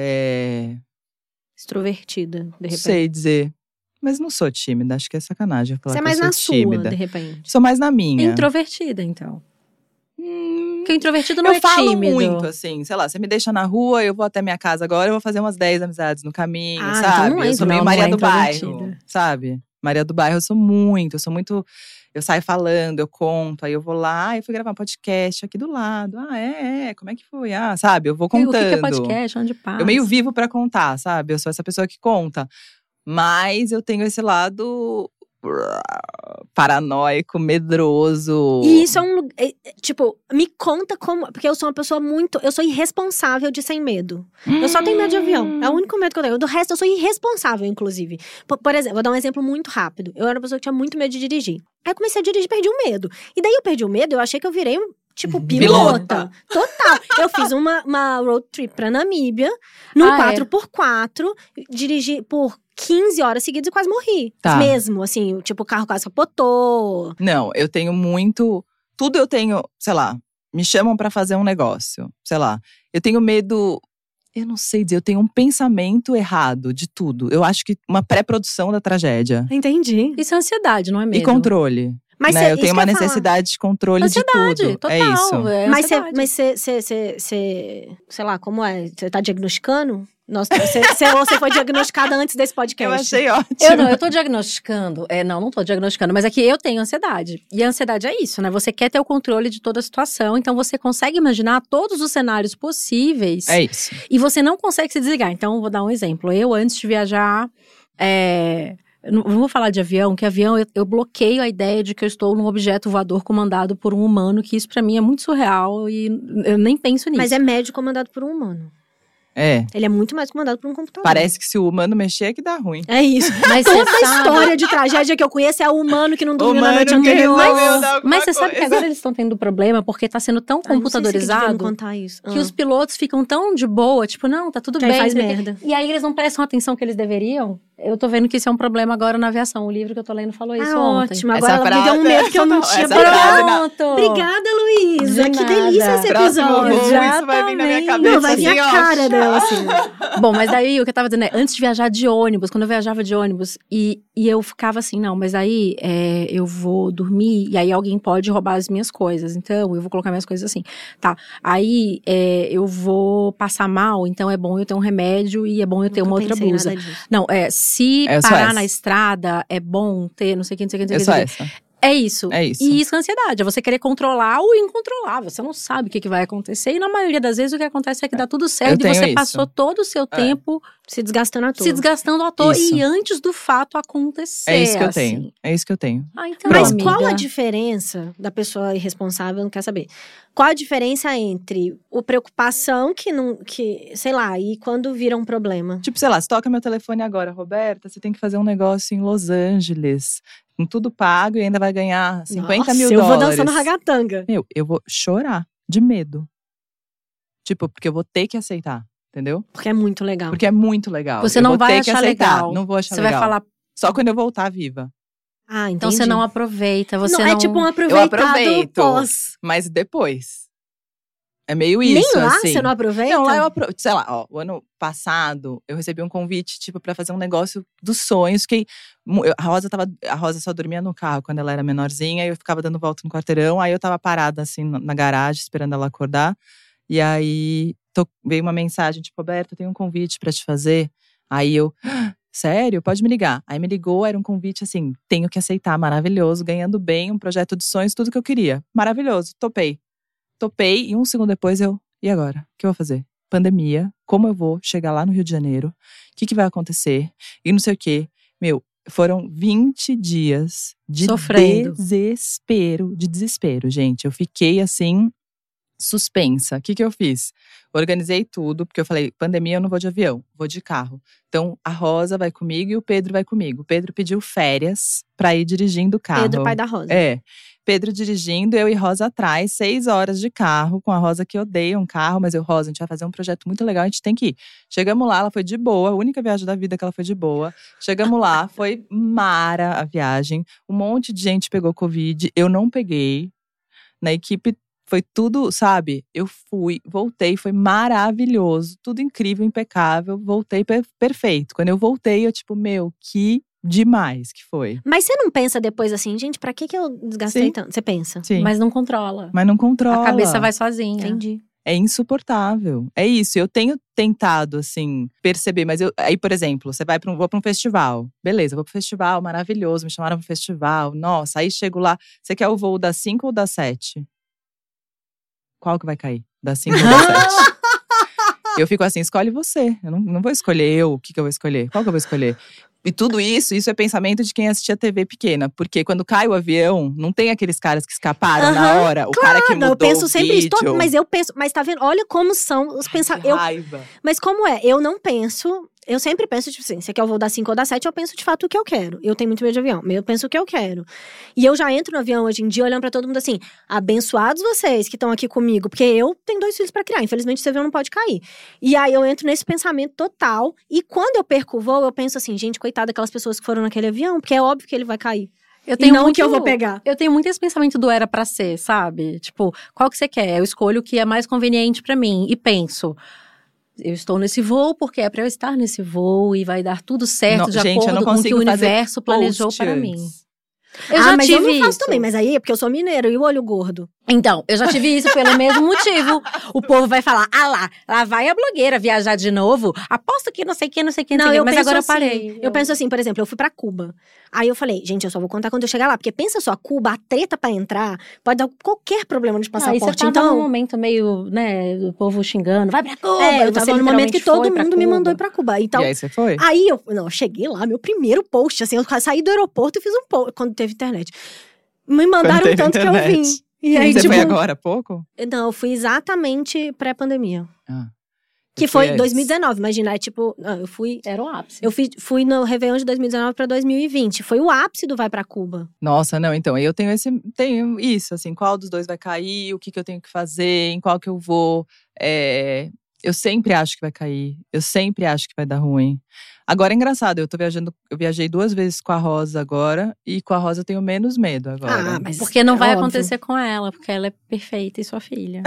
extrovertida, de repente. Sei dizer. Mas não sou tímida, acho que é sacanagem falar você é que mais eu na sou tímida. Sua, de repente. Sou mais na minha. Introvertida, então. Porque introvertido não é tímido. Eu falo muito, assim, sei lá, você me deixa na rua, eu vou até minha casa agora, eu vou fazer umas 10 amizades no caminho, sabe? Então eu sou meio Maria do Bairro, sabe? Maria do Bairro, eu sou muito… Eu saio falando, eu conto, aí eu vou lá, eu fui gravar um podcast aqui do lado. Como é que foi? Sabe, eu vou contando. O que é podcast? Onde passa? Eu meio vivo pra contar, sabe? Eu sou essa pessoa que conta. Mas eu tenho esse lado paranoico, medroso. E isso é um… tipo, me conta como… Porque eu sou uma pessoa muito… Eu sou irresponsável de sem medo. Eu só tenho medo de avião. É o único medo que eu tenho. Do resto, eu sou irresponsável, inclusive. Por exemplo, vou dar um exemplo muito rápido. Eu era uma pessoa que tinha muito medo de dirigir. Aí eu comecei a dirigir e perdi o medo. E daí eu perdi o medo, eu achei que eu virei tipo, pilota. Total. Eu fiz uma road trip pra Namíbia, num 4x4, dirigi por 15 horas seguidas e quase morri. Mesmo, assim, tipo, o carro quase capotou. Não, eu tenho muito… Tudo eu tenho, sei lá, me chamam pra fazer um negócio, sei lá. Eu tenho medo… Eu não sei dizer, eu tenho um pensamento errado de tudo. Eu acho que uma pré-produção da tragédia. Entendi. Isso é ansiedade, não é medo? E controle. Mas né? Eu tenho uma necessidade de controle ansiedade, de tudo. Total, é isso. Mas você, sei lá, como é? Você tá diagnosticando? Nossa, você foi diagnosticada antes desse podcast. Eu achei ótimo. Eu tô diagnosticando. Não tô diagnosticando, mas é que eu tenho ansiedade. E a ansiedade é isso, né? Você quer ter o controle de toda a situação, então você consegue imaginar todos os cenários possíveis. É isso. E você não consegue se desligar. Então, vou dar um exemplo. Eu, antes de viajar, não vou falar de avião, que avião eu bloqueio a ideia de que eu estou num objeto voador comandado por um humano, que isso pra mim é muito surreal e eu nem penso nisso. Mas é médio comandado por um humano. Ele é muito mais comandado por um computador. Parece que se o humano mexer é que dá ruim. É isso. Mas toda a história de tragédia que eu conheço é o humano que não dormiu na noite anterior. Mas você sabe que agora eles estão tendo problema porque tá sendo tão computadorizado que os pilotos ficam tão de boa, tipo, não, tá tudo bem. Faz merda. E aí eles não prestam a atenção que eles deveriam. Eu tô vendo que isso é um problema agora na aviação. O livro que eu tô lendo falou isso ontem. Ótimo. Agora ela me deu um medo que eu não tinha. Pronto. Obrigada, Luísa. Que delícia esse episódio. Isso vai vir na minha cabeça. Não, vai vir a cara dela, assim. Bom, mas daí o que eu tava dizendo antes de viajar de ônibus, quando eu viajava de ônibus, e eu ficava assim, não, mas aí eu vou dormir, e aí alguém pode roubar as minhas coisas, então eu vou colocar minhas coisas assim, tá, aí eu vou passar mal, então é bom eu ter um remédio e é bom eu ter uma outra blusa. Não, se parar na estrada, é bom ter não sei o que, não sei o que, não sei o que. É isso. E isso é ansiedade. É você querer controlar o incontrolável. Você não sabe o que vai acontecer. E na maioria das vezes o que acontece é que dá tudo certo. E você passou todo o seu tempo se desgastando à toa. E antes do fato acontecer. É isso que eu tenho. É isso que eu tenho. Então, mas qual a diferença da pessoa irresponsável? Não quer saber. Qual a diferença entre a preocupação que, sei lá, e quando vira um problema? Tipo, sei lá, se toca meu telefone agora, Roberta, você tem que fazer um negócio em Los Angeles. Com tudo pago e ainda vai ganhar 50 mil dólares. Eu vou dançando ragatanga. Eu vou chorar de medo. Tipo, porque eu vou ter que aceitar, entendeu? Porque é muito legal. Você não vai achar legal. Não vou achar legal. Você vai falar… Só quando eu voltar viva. Ah, entendi. Então você não aproveita, você não… É tipo um aproveitado eu aproveito, pós. Mas depois. É meio isso, Nem lá assim. você não aproveita? Não, lá eu aproveito. Sei lá, o ano passado, eu recebi um convite, tipo, pra fazer um negócio dos sonhos. A Rosa só dormia no carro quando ela era menorzinha. E eu ficava dando volta no quarteirão. Aí eu tava parada, assim, na garagem, esperando ela acordar. E aí, veio uma mensagem, tipo, Roberta, eu tenho um convite pra te fazer. Aí eu… Sério? Pode me ligar. Aí me ligou, era um convite assim, tenho que aceitar, maravilhoso, ganhando bem, um projeto de sonhos, tudo que eu queria. Maravilhoso, topei, e um segundo depois e agora? O que eu vou fazer? Pandemia, como eu vou chegar lá no Rio de Janeiro? O que vai acontecer? E não sei o quê. Foram 20 dias de sofrendo. desespero, gente. Eu fiquei assim… suspensa. O que eu fiz? Organizei tudo, porque eu falei, pandemia eu não vou de avião, vou de carro. Então, a Rosa vai comigo e o Pedro vai comigo. O Pedro pediu férias pra ir dirigindo o carro. Pedro, pai da Rosa. Pedro dirigindo, eu e Rosa atrás, 6 horas de carro, com a Rosa que odeia um carro. Mas Rosa, a gente vai fazer um projeto muito legal, a gente tem que ir. Chegamos lá, ela foi de boa, a única viagem da vida que ela foi de boa. Chegamos lá, foi mara a viagem. Um monte de gente pegou Covid, eu não peguei. Na equipe foi tudo, sabe? Eu fui, voltei, foi maravilhoso. Tudo incrível, impecável. Voltei perfeito. Quando eu voltei, eu tipo, que demais que foi. Mas você não pensa depois assim, gente, pra que eu desgastei tanto? Você pensa? Sim. Mas não controla. A cabeça vai sozinha. Entendi. É insuportável. É isso. Eu tenho tentado, assim, perceber. Mas aí, por exemplo, você vou pra um festival. Beleza, vou pro festival, maravilhoso. Me chamaram pro festival. Nossa, aí chego lá. Você quer o voo das 5 ou das 7? Qual que vai cair? Das 5 ou das 7? Eu fico assim, escolhe você. Eu não vou escolher o que eu vou escolher. Qual que eu vou escolher? E tudo isso é pensamento de quem assistia TV pequena. Porque quando cai o avião, não tem aqueles caras que escaparam na hora. O cara que mudou eu penso sempre vídeo. isso. Mas eu penso, mas tá vendo? Olha como são os pensamentos. Raiva. Mas como é? Eu não penso… Eu sempre penso, tipo assim, se quer eu vou dar 5 ou dar 7, eu penso de fato o que eu quero. Eu tenho muito medo de avião, mas eu penso o que eu quero. E eu já entro no avião hoje em dia olhando pra todo mundo assim, abençoados vocês que estão aqui comigo, porque eu tenho 2 filhos pra criar, infelizmente esse avião não pode cair. E aí eu entro nesse pensamento total, e quando eu perco o voo, eu penso assim, gente, coitada daquelas pessoas que foram naquele avião, porque é óbvio que ele vai cair. Que eu vou pegar. Eu tenho muito esse pensamento do era pra ser, sabe? Tipo, qual que você quer? Eu escolho o que é mais conveniente pra mim, e penso… Eu estou nesse voo porque é para eu estar nesse voo e vai dar tudo certo de acordo com o que o universo planejou para mim. Mas eu não faço também. Mas aí é porque eu sou mineiro e o olho gordo. Então, eu já tive isso pelo mesmo motivo. O povo vai falar, lá vai a blogueira viajar de novo. Aposto que não sei o que. Mas agora eu parei. Eu penso assim, por exemplo, eu fui pra Cuba. Aí eu falei, gente, eu só vou contar quando eu chegar lá. Porque pensa só, Cuba, a treta pra entrar, pode dar qualquer problema de passaporte. Aí você tava num momento meio, né, do povo xingando, vai pra Cuba. Eu tava no momento que todo mundo me mandou ir pra Cuba. Então, e aí você foi? Aí eu cheguei lá, meu primeiro post, assim, eu saí do aeroporto e fiz um post, quando teve internet. Me mandaram tanto internet. Que eu vim. E aí, você foi agora há pouco? Não, eu fui exatamente pré-pandemia. Que foi foi 2019, imagina, eu fui… Era o ápice. Eu fui no Réveillon de 2019 pra 2020, foi o ápice do Vai Pra Cuba. Nossa, não, então, eu tenho isso, assim, qual dos dois vai cair, o que eu tenho que fazer, em qual que eu vou, eu sempre acho que vai cair, eu sempre acho que vai dar ruim. Agora é engraçado, eu viajei 2 vezes com a Rosa agora, e com a Rosa eu tenho menos medo agora. Mas porque não vai acontecer com ela, porque ela é perfeita e sua filha.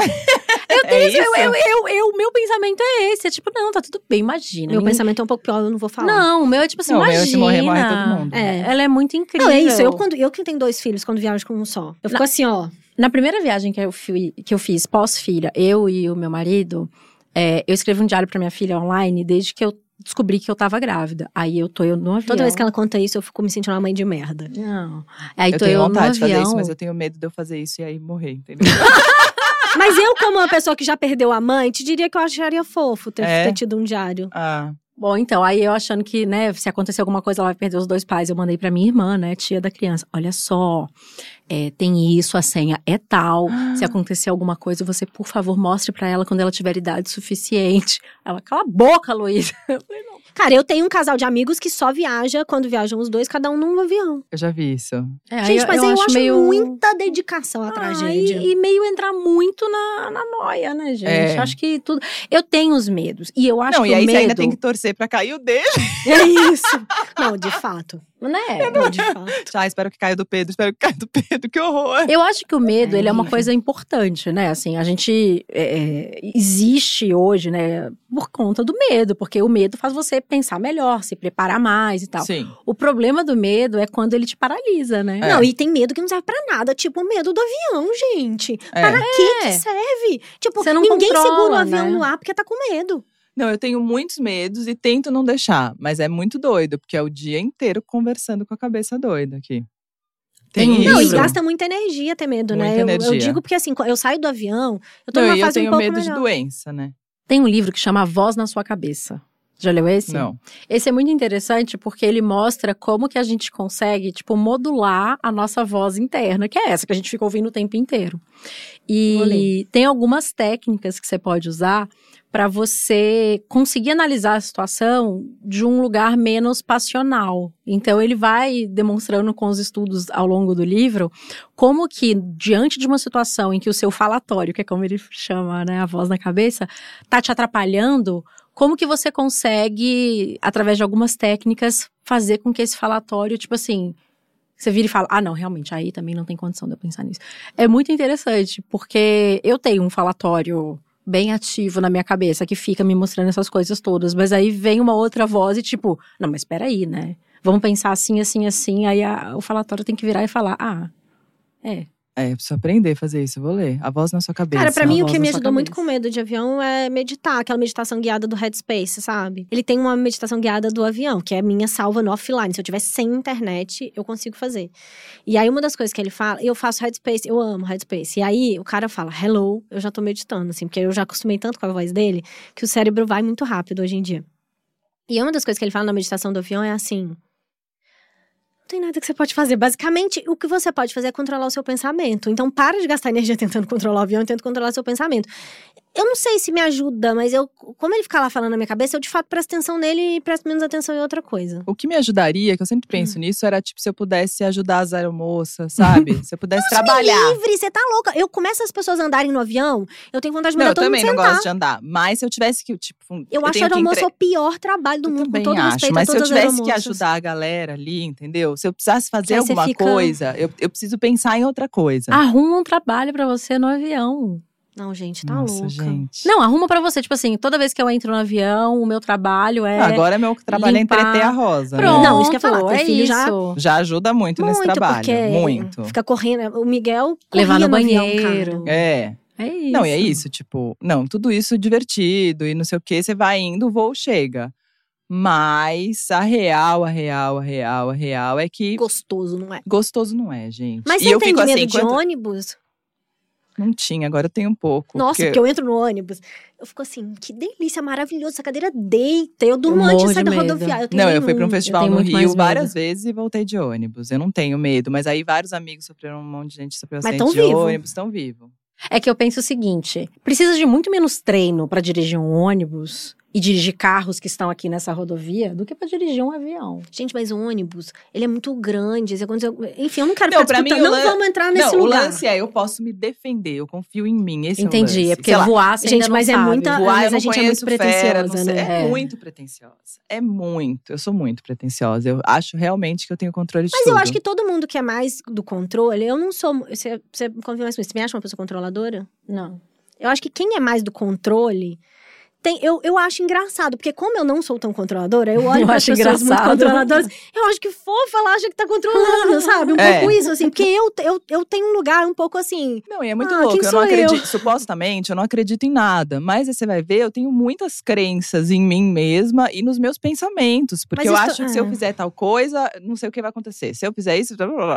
Meu pensamento é esse, não, tá tudo bem, imagina. Meu pensamento é um pouco pior, eu não vou falar. Não, o meu é assim, imagina. Meu, se morrer todo mundo. Ela é muito incrível. Não, é isso, eu que tenho 2 filhos, quando viajo com um só. Eu fico assim, ó. Na primeira viagem que eu fiz pós-filha, eu e o meu marido, eu escrevo um diário pra minha filha online desde que eu descobri que eu tava grávida. Aí eu no avião. Toda vez que ela conta isso, eu fico me sentindo uma mãe de merda. Não. Aí eu tenho vontade de fazer isso, mas eu tenho medo de eu fazer isso e aí morrer, entendeu? Mas eu, como uma pessoa que já perdeu a mãe, te diria que eu acharia fofo ter tido um diário. Bom, então, aí eu achando que, né, se acontecer alguma coisa, ela vai perder os 2 pais. Eu mandei pra minha irmã, né, tia da criança. Olha só, tem isso, a senha é tal. Se acontecer alguma coisa, você, por favor, mostre pra ela quando ela tiver idade suficiente. Ela, cala a boca, Luísa. Eu falei, não. Cara, eu tenho um casal de amigos que só viaja, quando viajam os 2, cada um num avião. Eu já vi isso. Gente, mas eu acho muita dedicação à tragédia. E meio entrar muito na noia, né, gente? Acho que tudo… Eu tenho os medos. E eu acho que e aí o medo… você ainda tem que torcer pra cair o dele. É isso. Não, de fato. Né? Não, de fato. Espero que caia do Pedro, que horror. Eu acho que o medo, ele é uma coisa importante, né? Assim, a gente existe hoje, né, por conta do medo. Porque o medo faz você pensar melhor, se preparar mais e tal. Sim. O problema do medo é quando ele te paralisa, né? Não, e tem medo que não serve pra nada. Tipo, o medo do avião, gente. Para que serve? Tipo, ninguém segura o avião no ar porque tá com medo. Não, eu tenho muitos medos e tento não deixar. Mas é muito doido, porque é o dia inteiro conversando com a cabeça doida aqui. Tem isso. Não, e gasta muita energia ter medo, muita né? Energia. Eu digo porque assim, eu saio do avião, eu tô numa fase um pouco melhor. Eu tenho medo de doença, né? Tem um livro que chama A Voz na Sua Cabeça. Já leu esse? Não. Esse é muito interessante porque ele mostra como que a gente consegue, modular a nossa voz interna, que é essa que a gente fica ouvindo o tempo inteiro. E tem algumas técnicas que você pode usar para você conseguir analisar a situação de um lugar menos passional. Então, ele vai demonstrando com os estudos ao longo do livro como que, diante de uma situação em que o seu falatório, que é como ele chama, né, a voz na cabeça, tá te atrapalhando, como que você consegue, através de algumas técnicas, fazer com que esse falatório, você vira e fala, não, realmente, aí também não tem condição de eu pensar nisso. É muito interessante, porque eu tenho um falatório bem ativo na minha cabeça, que fica me mostrando essas coisas todas. Mas aí vem uma outra voz e não, mas espera aí, né? Vamos pensar assim, assim, assim. Aí o falatório tem que virar e falar, eu preciso aprender a fazer isso, eu vou ler. A Voz na Sua Cabeça. Cara, pra mim o que me ajudou muito com medo de avião é meditar. Aquela meditação guiada do Headspace, sabe? Ele tem uma meditação guiada do avião, que é a minha salva no offline. Se eu tiver sem internet, eu consigo fazer. E aí uma das coisas que ele fala, eu faço Headspace, eu amo Headspace. E aí o cara fala, hello, eu já tô meditando, assim. Porque eu já acostumei tanto com a voz dele, que o cérebro vai muito rápido hoje em dia. E uma das coisas que ele fala na meditação do avião é assim… Não tem nada que você pode fazer. Basicamente, o que você pode fazer é controlar o seu pensamento. Então, para de gastar energia tentando controlar o avião e tenta controlar o seu pensamento. Eu não sei se me ajuda, mas como ele fica lá falando na minha cabeça, eu de fato presto atenção nele e presto menos atenção em outra coisa. O que me ajudaria, que eu sempre penso nisso, era se eu pudesse ajudar as aeromoças, sabe? Se eu pudesse trabalhar. Me livre, você tá louca. Eu começo as pessoas a andarem no avião, eu tenho vontade de mandar todo mundo sentar. Eu também não gosto de andar. Mas se eu tivesse que, eu acho a aeromoça o pior trabalho do mundo, com todo respeito a todas as aeromoças. Mas se eu tivesse que ajudar a galera ali, entendeu? Se eu precisasse fazer alguma coisa, eu preciso pensar em outra coisa. Arruma um trabalho pra você no avião. Não, gente, tá Nossa, louca. gente. Não, arruma pra você. Tipo assim, toda vez que eu entro no avião, o meu trabalho é… Agora meu trabalho limpar. é entreter a Rosa, Pronto, né? Não, isso que eu ia falar, ter filho isso. Já ajuda muito nesse trabalho, porque muito. fica correndo, o Miguel corria Levar no avião, banheiro. cara. É. É isso. Não, e é isso, tipo… Não, tudo isso divertido e não sei o quê. Você vai indo, o voo chega. Mas a real é que… Gostoso, não é? Gostoso não é, gente. Mas E você eu tem fico medo assim, de ônibus? Não tinha, agora eu tenho um pouco. Nossa, porque eu entro no ônibus, eu fico assim, que delícia, maravilhoso, essa cadeira deita. Eu durmo morro antes de de sair da medo. rodoviária. Eu tenho Não, eu fui pra um nenhum. festival tenho no muito mais Rio medo. várias vezes e voltei de ônibus. Eu não tenho medo, mas aí vários amigos sofreram, um monte de gente sofreu Mas acidente tão de vivo. ônibus, tão vivo. É que eu penso o seguinte: precisa de muito menos treino pra dirigir um ônibus e dirigir carros que estão aqui nessa rodovia do que pra dirigir um avião. Gente, mas o ônibus, ele é muito grande. Enfim, eu não quero Não, ficar pra disputando. mim, Não vamos entrar nesse Não, lugar. o lance é, eu posso me defender, eu confio em mim, esse Entendi, é o lance. é porque Sei lá, voar você Gente, ainda não mas é sabe. muita- voar, mas eu não a gente é muito conheço fera, não pretensiosa, sei, né? É É. muito pretensiosa. É muito, eu sou muito pretensiosa. Eu acho realmente que eu tenho controle de Mas tudo. eu acho que todo mundo que é mais do controle, eu não sou. Você confia mais com isso? Você me acha uma pessoa controladora? Não. Eu acho que quem é mais do controle. Eu acho engraçado, porque como eu não sou tão controladora, eu olho Eu para acho pessoas muito engraçado. controladoras, eu acho que fofa, ela acha que tá controlando, sabe? Um pouco isso, assim, porque eu tenho um lugar um pouco assim. Não, e é muito Ah, louco, quem eu sou não eu? acredito, supostamente, eu não acredito em nada. Mas aí você vai ver, eu tenho muitas crenças em mim mesma e nos meus pensamentos. Porque Mas eu isso- acho que se eu fizer tal coisa, não sei o que vai acontecer. Se eu fizer isso…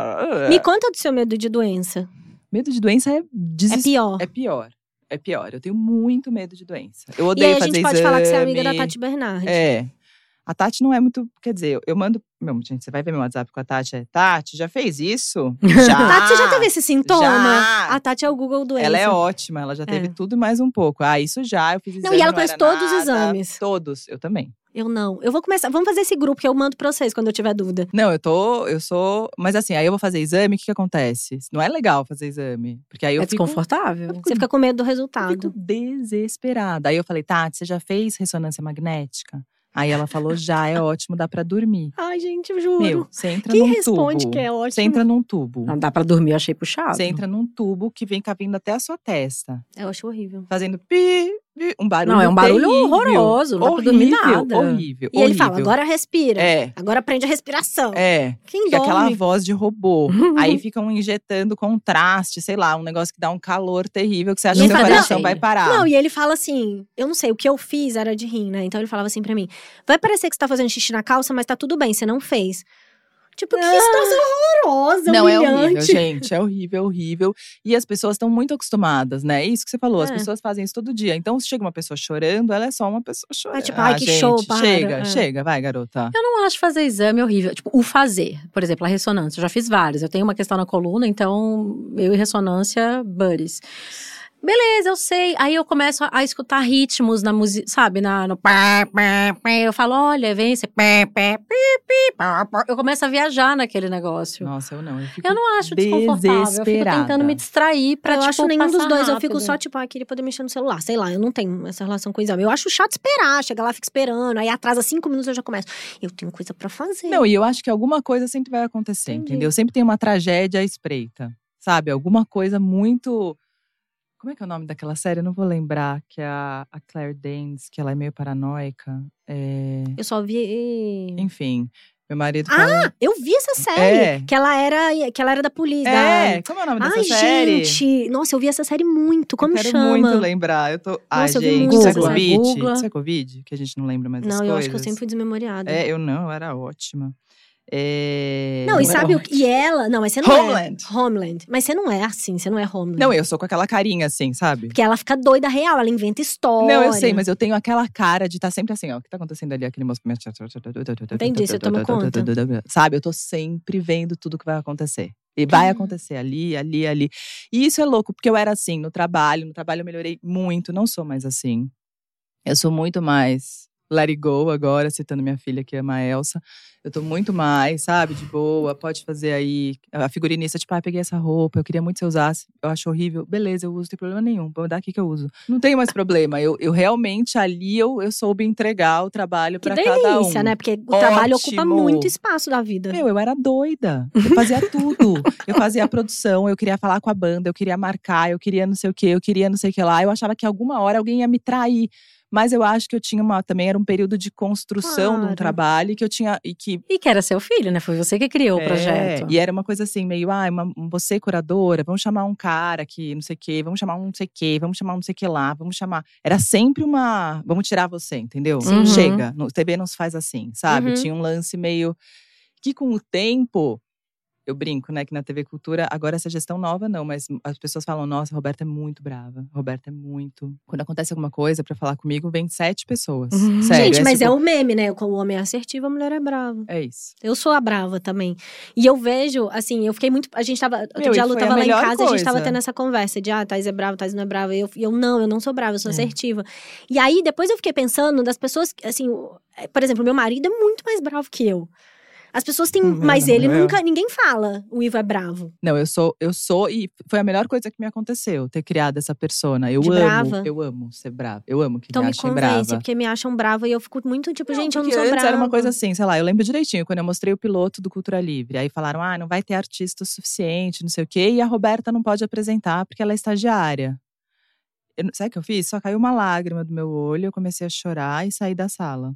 Me conta do seu medo de doença. Medo de doença é É pior. É pior. É pior. Eu tenho muito medo de doença. Eu E odeio aí a fazer gente pode exame. falar que você é amiga da Tati Bernardi. É. A Tati não é muito… Quer dizer, eu mando… Meu, gente, você vai ver meu WhatsApp com a Tati. Tati, já fez isso? Já! Tati, você já teve esse sintoma? Já. A Tati é o Google doença. Ela é ótima. Ela já teve É. tudo e mais um pouco. Ah, isso já. Eu fiz exame, Não, e ela não conhece era todos os nada. exames. Todos. Eu também. Eu não. Eu vou começar. Vamos fazer esse grupo que eu mando pra vocês quando eu tiver dúvida. Não, eu sou… Mas assim, aí eu vou fazer exame, o que acontece? Não é legal fazer exame. Porque aí eu É fico… desconfortável. Você fica com medo do Eu resultado. fico desesperada. Aí eu falei, Tati, você já fez ressonância magnética? Aí ela falou, já, é ótimo, dá pra dormir. Ai, gente, eu juro. Meu, você entra Quem num responde tubo. que é ótimo? Você entra num tubo. Não dá pra dormir, eu achei puxado. Você entra num tubo que vem vindo até a sua testa. Eu acho horrível. Fazendo pi, pi, um barulho Não, é um barulho terrível. horroroso, não dá pra dormir nada. Horrível, E ele fala, agora respira. É, Agora prende a respiração. é. Quem Que é aquela dorme? voz de robô. Aí ficam injetando contraste, sei lá, um negócio que dá um calor terrível, que você acha E que ele seu fala, coração "Não, vai parar. Não, e ele fala assim, eu não sei, o que eu fiz era de rim, né? Então ele falava assim pra mim, vai parecer que você tá fazendo xixi na calça, mas tá tudo bem, você não fez. Tipo, que situação horrorosa, Não, é humilhante. horrível, gente. É horrível, horrível. E as pessoas estão muito acostumadas, né? É isso que você falou, as É. pessoas fazem isso todo dia. Então, se chega uma pessoa chorando, ela é só uma pessoa chorando. tipo, ai, que show, para. Chega, É. chega, vai, garota. Eu não acho fazer exame horrível. Tipo, o fazer. Por exemplo, a ressonância. Eu já fiz vários. Eu tenho uma questão na coluna, então eu e ressonância, buddies. Beleza, eu sei. Aí eu começo a escutar ritmos na música, sabe? No pá, pá, pá. Eu falo, olha, vem esse pá, pá, pi, pi, pá, pá. Eu começo a viajar naquele negócio. Nossa, eu não. Eu fico Eu não acho desconfortável. Eu fico desesperada. tentando me distrair pra, Eu tipo, acho nenhum dos passar dois, eu rápido. fico só tipo, queria poder mexer no celular, sei lá, eu não tenho essa relação com o exame. Eu acho chato esperar, chega lá, fica esperando, aí atrasa 5 minutos eu já começo. Eu tenho coisa pra fazer. Não, e eu acho que alguma coisa sempre vai acontecer, Entendi. entendeu? Sempre tem uma tragédia à espreita, sabe? Alguma coisa muito… Como é que é o nome daquela série? Eu não vou lembrar. Que é a Claire Danes, que ela é meio paranoica. Eu só vi… Enfim, meu marido fala… Eu vi essa série, É. que ela era da polícia. É, como é o nome dessa Ai, série? gente, nossa, eu vi essa série muito, como eu quero chama? muito lembrar. Eu tô… Ai, Nossa, eu vi gente, muito isso é essa série. Covid? Googla. Isso é Covid? Que a gente não lembra mais das Não, coisas. eu acho que eu sempre fui desmemoriada. É, eu era ótima. Não, e sabe o que… E ela… Não, mas você não Homeland. é… Homeland. Mas você não é assim, você não é Homeland. Não, eu sou com aquela carinha assim, sabe? Porque ela fica doida real, ela inventa história. Não, eu sei, mas eu tenho aquela cara de estar sempre assim, ó. O que tá acontecendo ali? Aquele moço… Entendi, você toma conta. Sabe, eu tô sempre vendo tudo que vai acontecer. E vai acontecer ali, ali, ali. E isso é louco, porque eu era assim no trabalho. No trabalho eu melhorei muito, não sou mais assim. Eu sou muito mais… let it go agora, citando minha filha que ama a Elsa. Eu tô muito mais, sabe, de boa, pode fazer aí. A figurinista, tipo, peguei essa roupa, eu queria muito que você usasse, eu acho horrível. Beleza, eu uso, não tem problema nenhum, vou dar aqui que eu uso. Não tem mais problema, eu realmente ali, eu soube entregar o trabalho pra cada um. Que delícia, né? Porque o trabalho ocupa muito espaço da vida. Eu era doida, eu fazia tudo. Eu fazia a produção, eu queria falar com a banda, eu queria marcar, eu queria não sei o quê, eu queria não sei o que lá. Eu achava que alguma hora alguém ia me trair. Mas eu acho que eu tinha também era um período de construção de um trabalho que eu tinha. E que era seu filho, né? Foi você que criou o projeto. E era uma coisa assim, meio, você curadora, vamos chamar um cara que não sei o quê, vamos chamar um não sei o quê, vamos chamar um não sei o que lá, vamos chamar. Era sempre vamos tirar você, entendeu? Sim. Chega, no TV não se faz assim, sabe? Tinha um lance meio. Que com o tempo. Eu brinco, né, que na TV Cultura, agora essa gestão nova não, mas as pessoas falam, nossa, a Roberta é muito brava. A Roberta é muito… Quando acontece alguma coisa pra falar comigo, vem 7 pessoas. Sério, gente, mas tipo… é o meme, né? O homem é assertivo, a mulher é brava. É isso. Eu sou a brava também. E eu vejo, assim, eu fiquei muito… A gente tava… Outro dia a Lu tava lá em casa e a gente tava tendo essa conversa de, Thaís é brava, Thaís não é brava. E eu não sou brava, eu sou assertiva. E aí, depois eu fiquei pensando das pessoas, assim… Por exemplo, meu marido é muito mais bravo que eu. As pessoas têm… Mas ele nunca… Ninguém fala, o Ivo é bravo. Não, eu sou… E foi a melhor coisa que me aconteceu, ter criado essa persona. Eu amo ser brava. Eu amo que me achem brava. Então me porque me acham brava. E eu fico muito tipo, gente, eu não sou brava. Antes era uma coisa assim, sei lá, eu lembro direitinho. Quando eu mostrei o piloto do Cultura Livre. Aí falaram, não vai ter artista o suficiente, não sei o quê. E a Roberta não pode apresentar, porque ela é estagiária. Sabe o que eu fiz? Só caiu uma lágrima do meu olho. Eu comecei a chorar e saí da sala.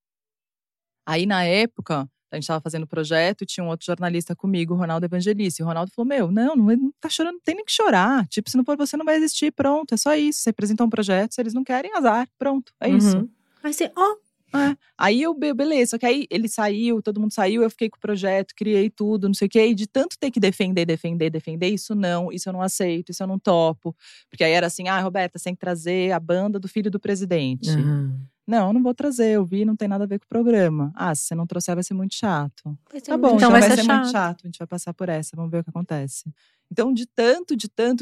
Aí, na época… A gente tava fazendo o projeto e tinha um outro jornalista comigo, o Ronaldo Evangelisti. E o Ronaldo falou, não tá chorando, não tem nem que chorar. Tipo, se não for você, não vai existir, pronto, é só isso. Você apresenta um projeto, se eles não querem, azar, pronto, é isso. Aí você, Aí beleza, só que aí ele saiu, todo mundo saiu, eu fiquei com o projeto, criei tudo, não sei o quê. E de tanto ter que defender, isso eu não aceito, isso eu não topo. Porque aí era assim, Roberta, você tem que trazer a banda do filho do presidente. Não, eu não vou trazer, eu vi, não tem nada a ver com o programa. Se você não trouxer vai ser muito chato. Tá bom, então vai ser muito chato, a gente vai passar por essa, vamos ver o que acontece. Então, de tanto,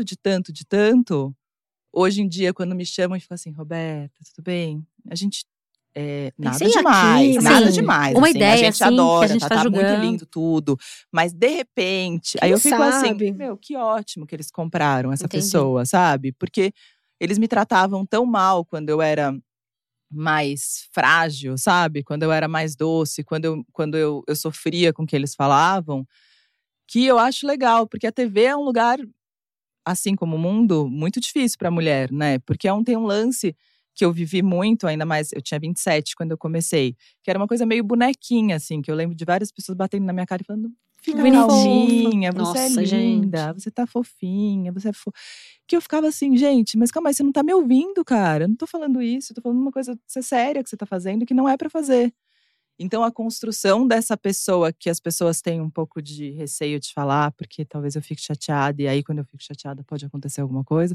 hoje em dia, quando me chamam e ficam assim, Roberta, tudo bem? A gente… nada demais, nada demais. Uma assim, ideia, a gente assim, adora, que a gente tá muito lindo tudo. Mas de repente, aí eu fico assim, que ótimo que eles compraram essa pessoa, sabe? Porque eles me tratavam tão mal quando eu era mais frágil, sabe? Quando eu era mais doce, quando eu sofria com o que eles falavam, que eu acho legal, porque a TV é um lugar, assim como o mundo, muito difícil pra mulher, né? Porque tem um lance que eu vivi muito, ainda mais, eu tinha 27 quando eu comecei, que era uma coisa meio bonequinha, assim, que eu lembro de várias pessoas batendo na minha cara e falando, fica calminha, você é linda, gente. Você tá fofinha, você é que eu ficava assim, gente, mas calma aí, você não tá me ouvindo, cara, eu não tô falando isso, eu tô falando uma coisa séria que você tá fazendo, que não é pra fazer. Então, a construção dessa pessoa, que as pessoas têm um pouco de receio de falar, porque talvez eu fique chateada, e aí quando eu fico chateada pode acontecer alguma coisa,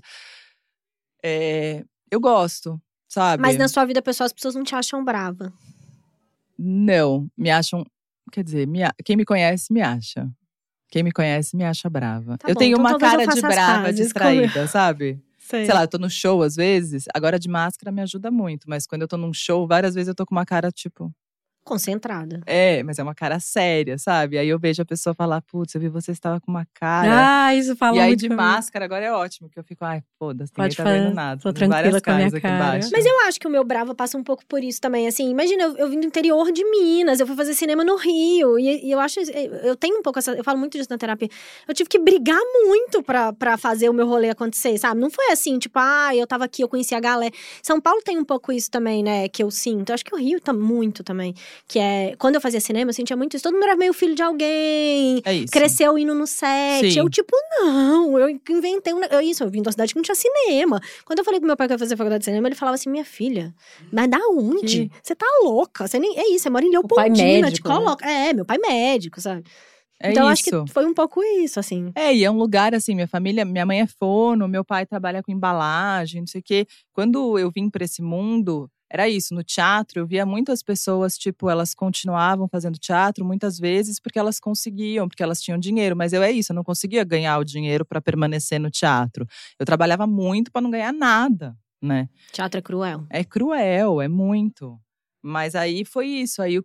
eu gosto. Sabe? Mas na sua vida pessoal, as pessoas não te acham brava? Não, me acham… Quer dizer, quem me conhece, me acha. Quem me conhece, me acha brava. Eu tenho uma cara de brava, distraída, sabe? Sei lá, eu tô no show às vezes. Agora de máscara me ajuda muito. Mas quando eu tô num show, várias vezes eu tô com uma cara tipo… Concentrada. Mas é uma cara séria, sabe? Aí eu vejo a pessoa falar, putz, eu vi você estava com uma cara… isso fala E aí muito de máscara agora é ótimo, que eu fico, foda-se, ninguém tá vendo nada. Tô tranquila com a minha cara. Mas eu acho que o meu brava passa um pouco por isso também, assim. Imagina, eu vim do interior de Minas, eu fui fazer cinema no Rio. E eu acho, eu tenho um pouco essa… Eu falo muito disso na terapia. Eu tive que brigar muito pra fazer o meu rolê acontecer, sabe? Não foi assim, tipo, eu tava aqui, eu conheci a galera. São Paulo tem um pouco isso também, né, que eu sinto. Eu acho que o Rio tá muito também. Que quando eu fazia cinema, eu sentia muito isso. Todo mundo era meio filho de alguém. Cresceu indo no set. Sim. Eu, tipo, não. Eu inventei eu vim de uma cidade que não tinha cinema. Quando eu falei com meu pai que eu ia fazer faculdade de cinema, ele falava assim, minha filha, mas da onde? Você tá louca. Você nem… você mora em Leopoldina, te coloca. Né? Meu pai médico, sabe? Então, acho que foi um pouco isso, assim. E é um lugar, assim, minha mãe é fono, meu pai trabalha com embalagem, não sei o quê. Quando eu vim pra esse mundo… Era isso, no teatro eu via muitas pessoas, tipo, elas continuavam fazendo teatro muitas vezes porque elas conseguiam, porque elas tinham dinheiro. Mas eu não conseguia ganhar o dinheiro pra permanecer no teatro. Eu trabalhava muito pra não ganhar nada, né? Teatro é cruel. É cruel, é muito. Mas aí foi isso. Aí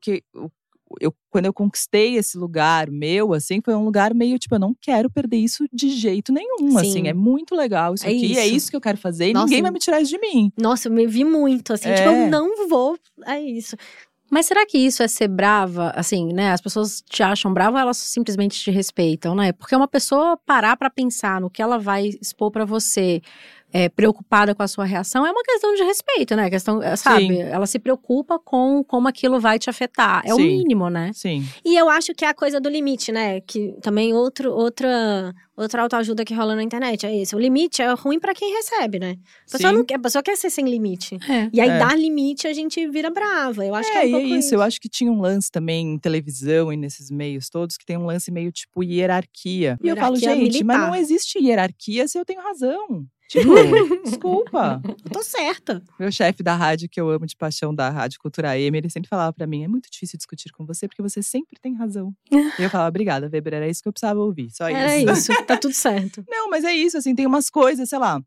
quando eu conquistei esse lugar meu, assim, foi um lugar meio tipo, eu não quero perder isso de jeito nenhum. Sim. Assim, é muito legal isso aqui, é isso que eu quero fazer e ninguém vai me tirar isso de mim. Nossa, eu me vi muito, assim, tipo, eu não vou, é isso. Mas será que isso é ser brava? Assim, né? As pessoas te acham brava ou elas simplesmente te respeitam, né? Porque uma pessoa parar pra pensar no que ela vai expor pra você, preocupada com a sua reação, é uma questão de respeito, né? Questão, sabe? Sim. Ela se preocupa com como aquilo vai te afetar. É o mínimo, né? Sim. E eu acho que é a coisa do limite, né? Que também outra autoajuda que rola na internet é isso. O limite é ruim pra quem recebe, né? A pessoa quer ser sem limite. E aí, dar limite, a gente vira brava. Eu acho que é um pouco isso. Eu acho que tinha um lance também em televisão e nesses meios todos, que tem um lance meio tipo hierarquia. E eu falo, gente, militar. Mas não existe hierarquia se eu tenho razão. Tipo, desculpa. Eu tô certa. Meu chefe da rádio, que eu amo de paixão, da Rádio Cultura M, ele sempre falava pra mim, é muito difícil discutir com você, porque você sempre tem razão. E eu falava, obrigada, Weber, era isso que eu precisava ouvir, só isso. É isso, tá tudo certo. Não, mas é isso, assim, tem umas coisas, sei lá,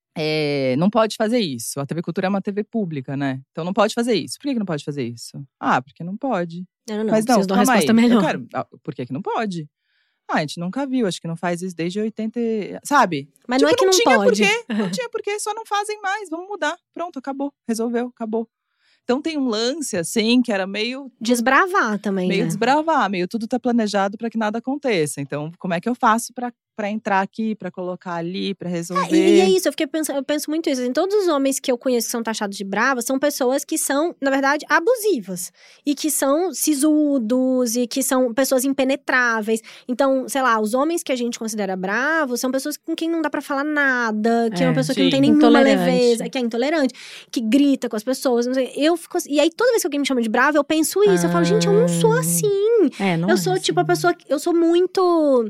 não pode fazer isso. A TV Cultura é uma TV pública, né? Então não pode fazer isso. Por que não pode fazer isso? Ah, porque não pode. Não, mas não, preciso de uma resposta melhor. Por que não pode? A gente nunca viu, acho que não faz isso desde 80, sabe? Mas tipo, não é que não pode. Não tinha porquê, só não fazem mais, vamos mudar. Pronto, acabou, resolveu, acabou. Então tem um lance, assim, que era meio… desbravar também, meio desbravar, meio tudo tá planejado pra que nada aconteça. Então, como é que eu faço pra entrar aqui, pra colocar ali, pra resolver? E é isso, eu penso muito isso. Assim, todos os homens que eu conheço que são taxados de bravos são pessoas que são, na verdade, abusivas. E que são sisudos, e que são pessoas impenetráveis. Então, sei lá, os homens que a gente considera bravos são pessoas com quem não dá pra falar nada. Que é uma pessoa que não tem nenhuma leveza, que é intolerante. Que grita com as pessoas, não sei. E aí, toda vez que alguém me chama de brava, eu penso isso. Eu falo, gente, eu não sou assim. Eu sou, tipo, a pessoa… Eu sou muito…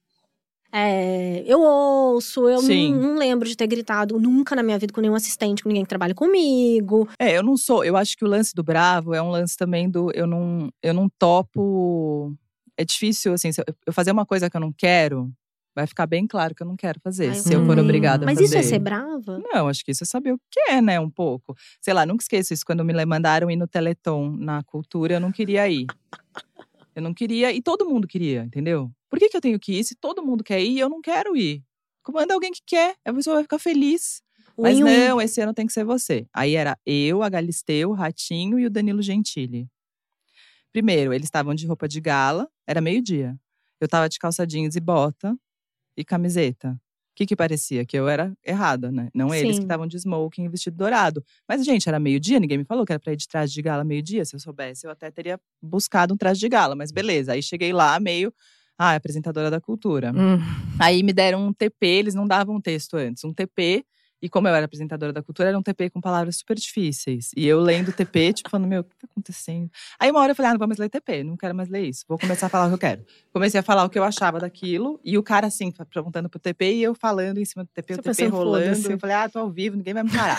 eu ouço, eu não lembro de ter gritado nunca na minha vida com nenhum assistente, com ninguém que trabalha comigo. Eu não sou, eu acho que o lance do bravo é um lance também do… Eu não topo… É difícil, assim, se eu fazer uma coisa que eu não quero… Vai ficar bem claro que eu não quero fazer, se eu for obrigada a fazer. Mas isso é ser brava? Não, acho que isso é saber o que é, né, um pouco. Sei lá, nunca esqueço isso, quando me mandaram ir no Teleton, na Cultura, eu não queria ir. Eu não queria, e todo mundo queria, entendeu? Por que eu tenho que ir se todo mundo quer ir e eu não quero ir? Manda alguém que quer, a pessoa vai ficar feliz. Mas não, esse ano tem que ser você. Aí era eu, a Galisteu, o Ratinho e o Danilo Gentili. Primeiro, eles estavam de roupa de gala, era meio-dia. Eu tava de calça jeans e bota e camiseta. O que parecia? Que eu era errada, né? Não eles que estavam de smoking e vestido dourado. Mas, gente, era meio-dia, ninguém me falou que era pra ir de traje de gala meio-dia. Se eu soubesse, eu até teria buscado um traje de gala. Mas beleza, aí cheguei lá meio… apresentadora da Cultura. Aí me deram um TP, eles não davam um texto antes. Um TP, e como eu era apresentadora da Cultura, era um TP com palavras super difíceis. E eu lendo o TP, tipo, falando, meu, o que tá acontecendo? Aí uma hora eu falei, não vou mais ler TP, não quero mais ler isso. Vou começar a falar o que eu quero. Comecei a falar o que eu achava daquilo, e o cara, assim, perguntando pro TP, e eu falando em cima do TP, o TP rolando. Eu falei, tô ao vivo, ninguém vai me parar.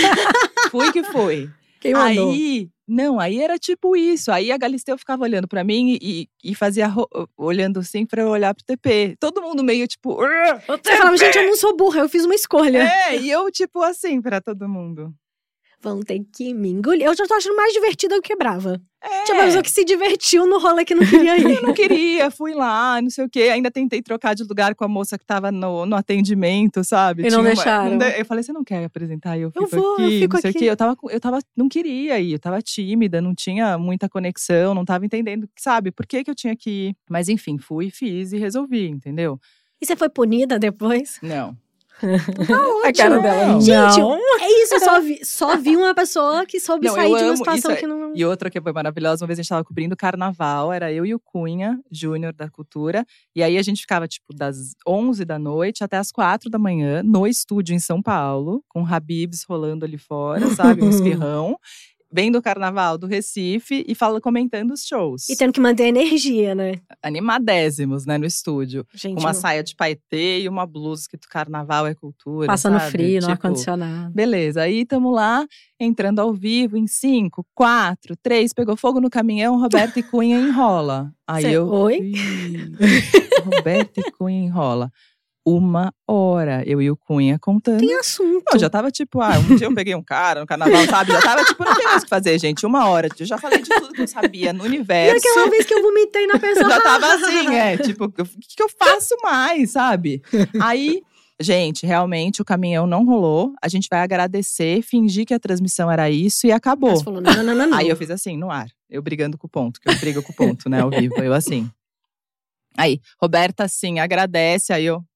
Fui que foi. Quem mandou? Aí era tipo isso. Aí a Galisteu ficava olhando pra mim e fazia olhando assim pra eu olhar pro TP. Todo mundo meio tipo… Você falava, gente, eu não sou burra, eu fiz uma escolha. E eu tipo assim pra todo mundo. Vão ter que me engolir. Eu já tô achando mais divertida do que brava. Tinha uma pessoa que se divertiu no rolê que não queria ir. Eu não queria, fui lá, não sei o quê. Ainda tentei trocar de lugar com a moça que tava no atendimento, sabe? E não deixaram. Eu falei, você não quer apresentar? Eu fico aqui. Eu tava, não queria ir, eu tava tímida, não tinha muita conexão, não tava entendendo, sabe? Por que eu tinha que ir? Mas enfim, fui, fiz e resolvi, entendeu? E você foi punida depois? Não. Tá ótimo. A cara dela, gente, é isso, eu só vi uma pessoa que soube sair de uma situação que não… E outra que foi maravilhosa, uma vez a gente tava cobrindo carnaval, era eu e o Cunha, Júnior da Cultura, e aí a gente ficava tipo das 11 da noite até as 4 da manhã, no estúdio em São Paulo, com Habibs rolando ali fora, sabe, um espirrão. Vendo o carnaval do Recife e comentando os shows. E tendo que manter a energia, né? Animadésimos, né, no estúdio. Gente, com uma saia de paetê e uma blusa escrito Carnaval é Cultura, passando sabe? frio, no tipo, ar-condicionado. Beleza, aí tamo lá, entrando ao vivo em 5, 4, 3, pegou fogo no caminhão, Roberto e Cunha enrola. Aí Oi? Roberto e Cunha enrola. 1 hora. Eu e o Cunha contando. Tem assunto. Não, já tava tipo, um dia eu peguei um cara no carnaval, sabe? Já tava tipo, não tem mais o que fazer, gente. 1 hora. Eu já falei de tudo que eu sabia no universo. E aquela vez que eu vomitei na pessoa. Já tava assim, tipo, o que eu faço mais, sabe? Aí, gente, realmente o caminhão não rolou. A gente vai agradecer, fingir que a transmissão era isso e acabou. Você falou, não. Aí eu fiz assim, no ar. Eu brigando com o ponto, que eu brigo com o ponto, né, ao vivo. Eu assim. Aí, Roberta, assim, agradece. Aí eu…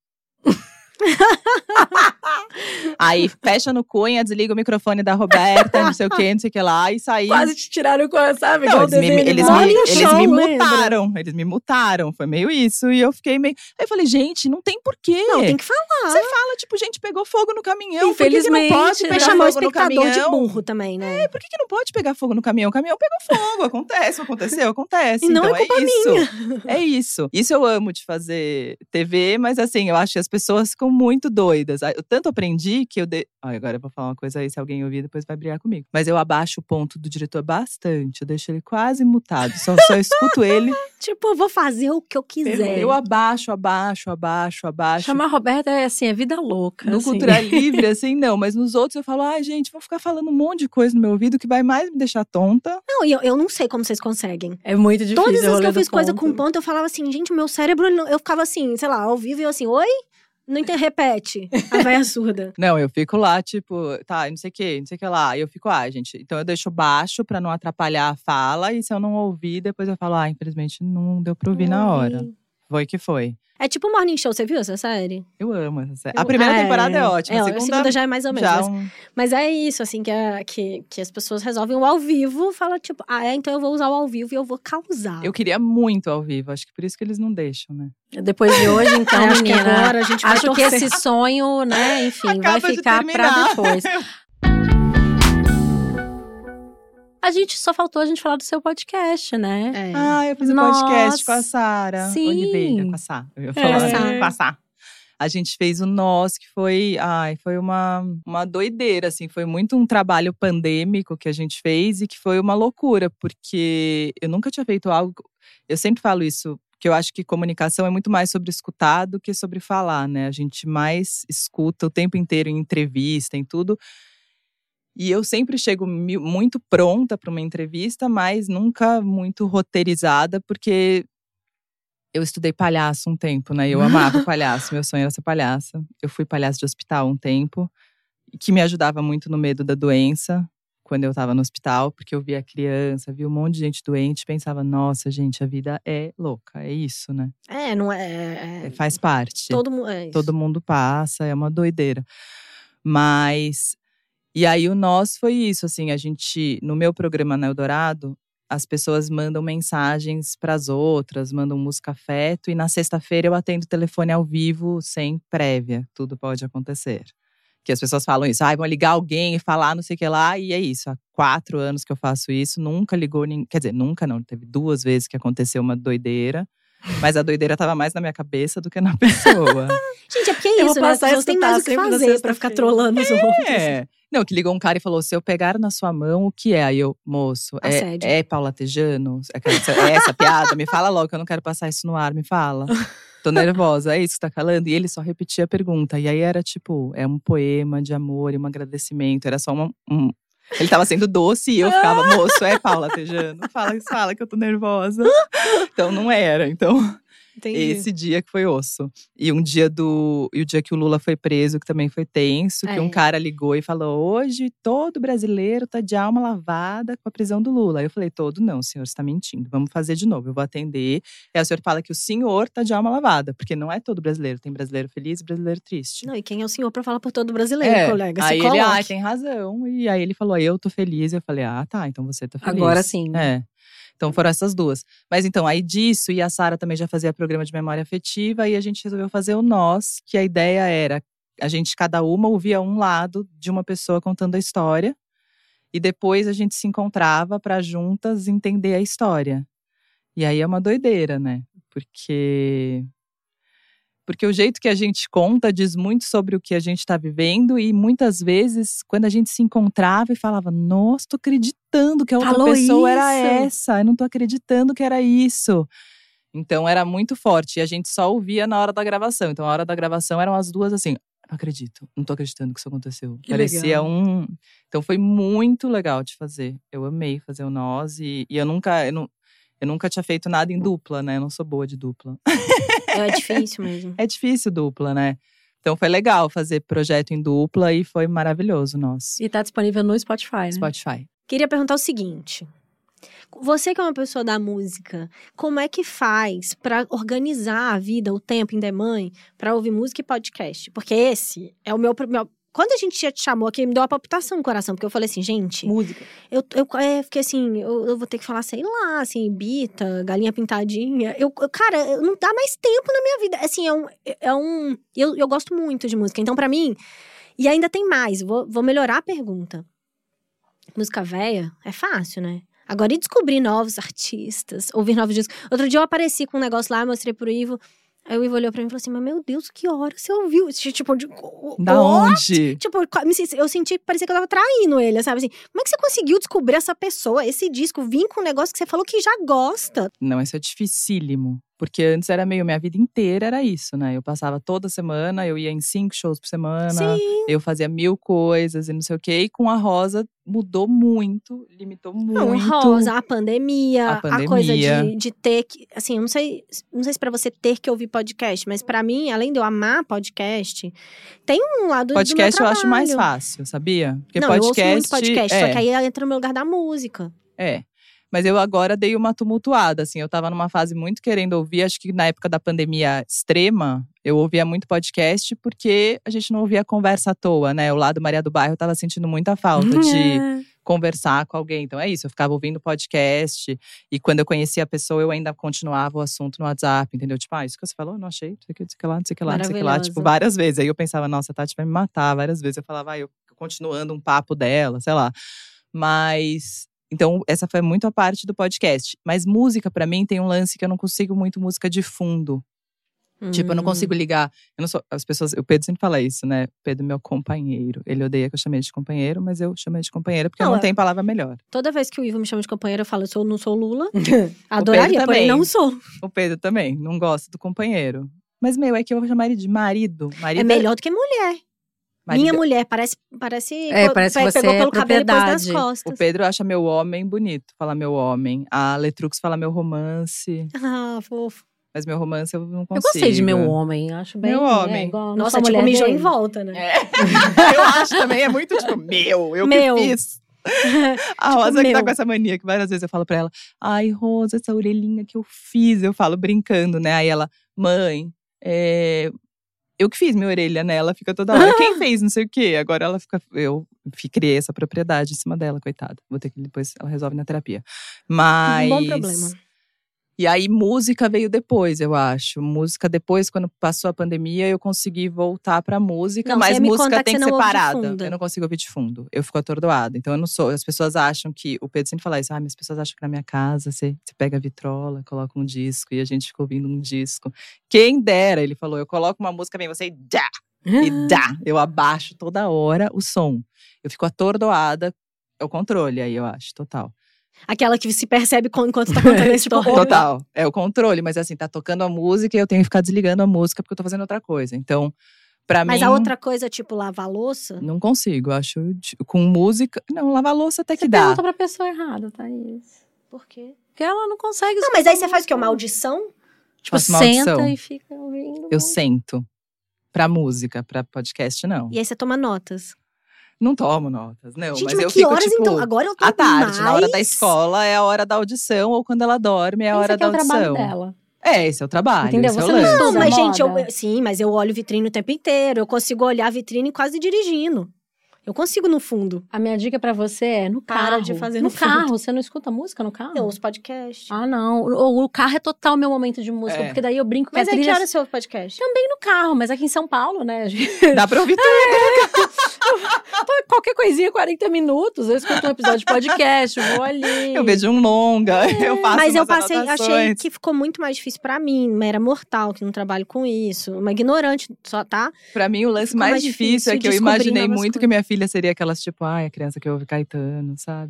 Aí fecha no Cunha, desliga o microfone da Roberta, não sei o que lá, e saí. Quase te tiraram, sabe? Não, eles me mutaram. Lembra? Eles me mutaram, foi meio isso. E eu fiquei meio… Aí eu falei, gente, não tem porquê. Não, tem que falar. Você fala, tipo, gente, pegou fogo no caminhão. Infelizmente, por que não pode pegar chamou o fogo no espectador caminhão? de burro também, né? Por que não pode pegar fogo no caminhão? O caminhão pegou fogo, acontece. E não então, é culpa isso. É isso. Isso eu amo de fazer TV, mas assim, eu acho que as pessoas ficam muito doidas. Eu tanto aprendi que eu… agora eu vou falar uma coisa aí, se alguém ouvir, depois vai brigar comigo. Mas eu abaixo o ponto do diretor bastante. Eu deixo ele quase mutado. Só escuto ele. Tipo, eu vou fazer o que eu quiser. Eu abaixo. Chamar a Roberta é assim, é vida louca. No assim. Cultura Livre, assim, não. Mas nos outros eu falo, gente, vou ficar falando um monte de coisa no meu ouvido que vai mais me deixar tonta. Não, e eu não sei como vocês conseguem. É muito difícil. Todas as vezes que eu fiz coisa ponto. com ponto, eu falava assim, gente, o meu cérebro, eu ficava assim, sei lá, ao vivo, e eu assim, oi? Não repete. A véia surda. Não, eu fico lá, tipo, tá, não sei o que lá. E eu fico, gente, então eu deixo baixo pra não atrapalhar a fala. E se eu não ouvir, depois eu falo, infelizmente não deu pra ouvir na hora. Foi que foi. É tipo Morning Show, você viu essa série? Eu amo essa série. A primeira temporada é ótima. A segunda já é mais ou menos. Mas é isso, assim, que as pessoas resolvem o ao vivo. Fala tipo, então eu vou usar o ao vivo e eu vou causar. Eu queria muito ao vivo. Acho que por isso que eles não deixam, né? Depois de hoje, então, acho menina. Que agora a gente vai acho que esse sonho, né, enfim, vai ficar pra depois. A gente só faltou a gente falar do seu podcast, né? Eu fiz um podcast com a Sara Oliveira, com a Sá. Eu ia falar com a Sá. A gente fez o Nós, que foi uma doideira, assim. Foi muito um trabalho pandêmico que a gente fez e que foi uma loucura. Porque eu nunca tinha feito algo… Eu sempre falo isso, que eu acho que comunicação é muito mais sobre escutar do que sobre falar, né? A gente mais escuta o tempo inteiro em entrevista, em tudo. E eu sempre chego muito pronta para uma entrevista, mas nunca muito roteirizada, porque eu estudei palhaço um tempo, né? Eu amava palhaço, meu sonho era ser palhaça. Eu fui palhaço de hospital um tempo, que me ajudava muito no medo da doença, quando eu estava no hospital, porque eu via criança, via um monte de gente doente, pensava, nossa, gente, a vida é louca, é isso, né? Não é… Faz parte. Todo mundo passa, é uma doideira. Mas… E aí o Nós foi isso, assim, a gente… No meu programa na Eldorado, as pessoas mandam mensagens pras outras, mandam música afeto. E na sexta-feira eu atendo o telefone ao vivo, sem prévia. Tudo pode acontecer. Que as pessoas falam isso, vão ligar alguém e falar não sei o que lá. E é isso, há 4 anos que eu faço isso. Nunca ligou ninguém, quer dizer, nunca não. Teve 2 vezes que aconteceu uma doideira. Mas a doideira tava mais na minha cabeça do que na pessoa. Gente, é porque é isso, né? As pessoas têm mais o que fazer pra ficar trolando os outros. Não, que ligou um cara e falou, se eu pegar na sua mão, o que é? Aí eu, moço, é Paula Tejano? É essa piada? Me fala logo, que eu não quero passar isso no ar, me fala. Tô nervosa, é isso que você tá falando? E ele só repetia a pergunta. E aí era tipo, é um poema de amor e um agradecimento. Era só Ele tava sendo doce e eu ficava, moço, é Paula Tejano? Fala que eu tô nervosa. Então não era, Entendi. Esse dia que foi osso. E o dia que o Lula foi preso, que também foi tenso, que um cara ligou e falou, hoje todo brasileiro tá de alma lavada com a prisão do Lula. Aí eu falei, todo não, senhor, você tá mentindo, vamos fazer de novo, eu vou atender. E aí o senhor fala que o senhor tá de alma lavada, porque não é todo brasileiro, tem brasileiro feliz e brasileiro triste. Não, e quem é o senhor pra falar por todo brasileiro, colega? Aí ele, tem razão. E aí ele falou, eu tô feliz. Eu falei, tá, então você tá feliz. Agora sim. Então foram essas 2. Mas então, aí disso, e a Sara também já fazia programa de memória afetiva, e a gente resolveu fazer o Nós, que a ideia era, a gente cada uma ouvia um lado de uma pessoa contando a história, e depois a gente se encontrava para juntas entender a história. E aí é uma doideira, né? Porque o jeito que a gente conta diz muito sobre o que a gente está vivendo. E muitas vezes, quando a gente se encontrava e falava, nossa, tô acreditando que a outra pessoa era essa. Eu não tô acreditando que era isso. Então era muito forte. E a gente só ouvia na hora da gravação. Então a hora da gravação eram as duas assim… Não acredito, não tô acreditando que isso aconteceu. Parecia legal. Então foi muito legal de fazer. Eu amei fazer o Nós. E eu nunca tinha feito nada em dupla, né? Eu não sou boa de dupla. É difícil mesmo. É difícil dupla, né? Então foi legal fazer projeto em dupla e foi maravilhoso, Nós. E tá disponível no Spotify, né? Spotify. Queria perguntar o seguinte. Você que é uma pessoa da música, como é que faz pra organizar a vida, o tempo em Demãe, pra ouvir música e podcast? Porque esse é o meu… Quando a gente te chamou aqui, me deu uma palpitação no coração. Porque eu falei assim, gente… Música. Eu fiquei assim, eu vou ter que falar, sei lá, assim, Bita, Galinha Pintadinha. Cara, não dá mais tempo na minha vida. Assim, eu gosto muito de música. Então, pra mim… E ainda tem mais, vou melhorar a pergunta. Música véia é fácil, né? Agora, e descobrir novos artistas, ouvir novos discos. Outro dia eu apareci com um negócio lá, mostrei pro Ivo. Aí o Ivo olhou pra mim e falou assim, mas meu Deus, que hora você ouviu? Tipo, da onde? Tipo, eu senti que parecia que eu tava traindo ele, sabe? Assim, como é que você conseguiu descobrir essa pessoa, esse disco, vir com um negócio que você falou que já gosta? Não, isso é dificílimo. Porque antes era minha vida inteira era isso, né? Eu passava toda semana, eu ia em 5 shows por semana. Sim. Eu fazia 1000 coisas e não sei o quê. E com a Rosa mudou muito, limitou muito. Não, Rosa, a pandemia, a coisa de ter que… Assim, eu não sei se pra você ter que ouvir podcast, mas pra mim, além de eu amar podcast, tem um lado podcast do meu trabalho. Eu acho mais fácil, sabia? Porque não, podcast, eu ouço muito podcast, só que aí entra no meu lugar da música. É. Mas eu agora dei uma tumultuada, assim. Eu tava numa fase muito querendo ouvir. Acho que na época da pandemia extrema, eu ouvia muito podcast. Porque a gente não ouvia conversa à toa, né? O lado Maria do Bairro, eu tava sentindo muita falta de conversar com alguém. Então é isso, eu ficava ouvindo podcast. E quando eu conhecia a pessoa, eu ainda continuava o assunto no WhatsApp, entendeu? Tipo, isso que você falou, não achei, não sei o que, não sei o que lá, não sei o que lá, não sei o que lá. Tipo, várias vezes. Aí eu pensava, nossa, a Tati vai me matar. Várias vezes eu falava, eu continuando um papo dela, sei lá. Mas… Então, essa foi muito a parte do podcast. Mas música, pra mim, tem um lance que eu não consigo muito música de fundo. Tipo, eu não consigo ligar… Eu não sou… As pessoas… O Pedro sempre fala isso, né? Pedro é meu companheiro. Ele odeia que eu chamei de companheiro, mas eu chamei de companheira porque não tem palavra melhor. Toda vez que o Ivo me chama de companheiro, eu falo, eu não sou Lula. Adoraria, porém não sou. O Pedro também, não gosta do companheiro. Mas, é que eu vou chamar ele de marido. É melhor do que mulher. Minha mulher, parece que você pegou pelo é cabelo e pôs nas costas. O Pedro acha meu homem bonito, fala meu homem. A Letrux fala meu romance. Ah, fofo. Mas meu romance eu não consigo. Eu gostei de meu homem, acho bem… Meu homem. Igual, nossa, tipo, mijou em volta, né? Eu acho também, é muito tipo, eu que fiz. A Rosa que tá com essa mania, que várias vezes eu falo pra ela, ai, Rosa, essa orelhinha que eu fiz. Eu falo brincando, né? Aí ela, mãe, eu que fiz minha orelha, né? Ela fica toda hora, quem fez não sei o quê? Agora ela fica… Eu criei essa propriedade em cima dela, coitada. Vou ter que depois… Ela resolve na terapia. Mas… Um bom problema. E aí, música veio depois, eu acho. Música depois, quando passou a pandemia, eu consegui voltar pra música. Não, mas música tem que ser parada. Eu não consigo ouvir de fundo. Eu fico atordoada. Então, eu não sou… As pessoas acham que… O Pedro sempre fala isso. Mas as pessoas acham que na minha casa, você pega a vitrola, coloca um disco. E a gente fica ouvindo um disco. Quem dera, ele falou. Eu coloco uma música, vem você e dá. E dá. Eu abaixo toda hora o som. Eu fico atordoada. É o controle aí, eu acho. Total. Aquela que se percebe enquanto tá contando a história. Total, é o controle. Mas assim, tá tocando a música e eu tenho que ficar desligando a música porque eu tô fazendo outra coisa. Então, pra mim… Mas a outra coisa, tipo, lavar a louça? Não consigo, acho… Com música… Não, lavar a louça até que dá. Você pergunta pra pessoa errada, Thaís. Por quê? Porque ela não consegue… Não, mas aí você faz o quê? Uma audição? Tipo, senta e fica ouvindo. Eu sento. Pra música, pra podcast, não. E aí você toma notas? Não tomo notas, não. Gente, mas eu que fico, horas tipo, então? Agora eu tô à tarde, mais… na hora da escola, é a hora da audição. Ou quando ela dorme, é a hora da audição. Esse é o trabalho dela. Esse é o trabalho. Entendeu? Esse Você é o lance. Não, mas gente, moda. Sim, mas eu olho vitrine o tempo inteiro. Eu consigo olhar a vitrine quase dirigindo. Eu consigo no fundo. A minha dica pra você é no carro. Para de fazer no carro. fundo. Você não escuta música no carro? Eu ouço podcast. Ah, não. O carro é total meu momento de música. Porque daí eu brinco com Mas a aí trilha… que hora você ouve podcast? Também no carro, mas aqui em São Paulo, né? Dá pra ouvir tudo. Qualquer coisinha, 40 minutos. Eu escuto um episódio de podcast, vou ali. Eu vejo um longa, eu faço Mas eu umas anotações. achei que ficou muito mais difícil pra mim. Uma era mortal, que não trabalho com isso. Uma ignorante, só tá? Pra mim, o lance Ficou mais mais difícil é que eu descobrir imaginei novas muito coisas. que minha filha seria aquelas, tipo, a criança que ouve Caetano, sabe?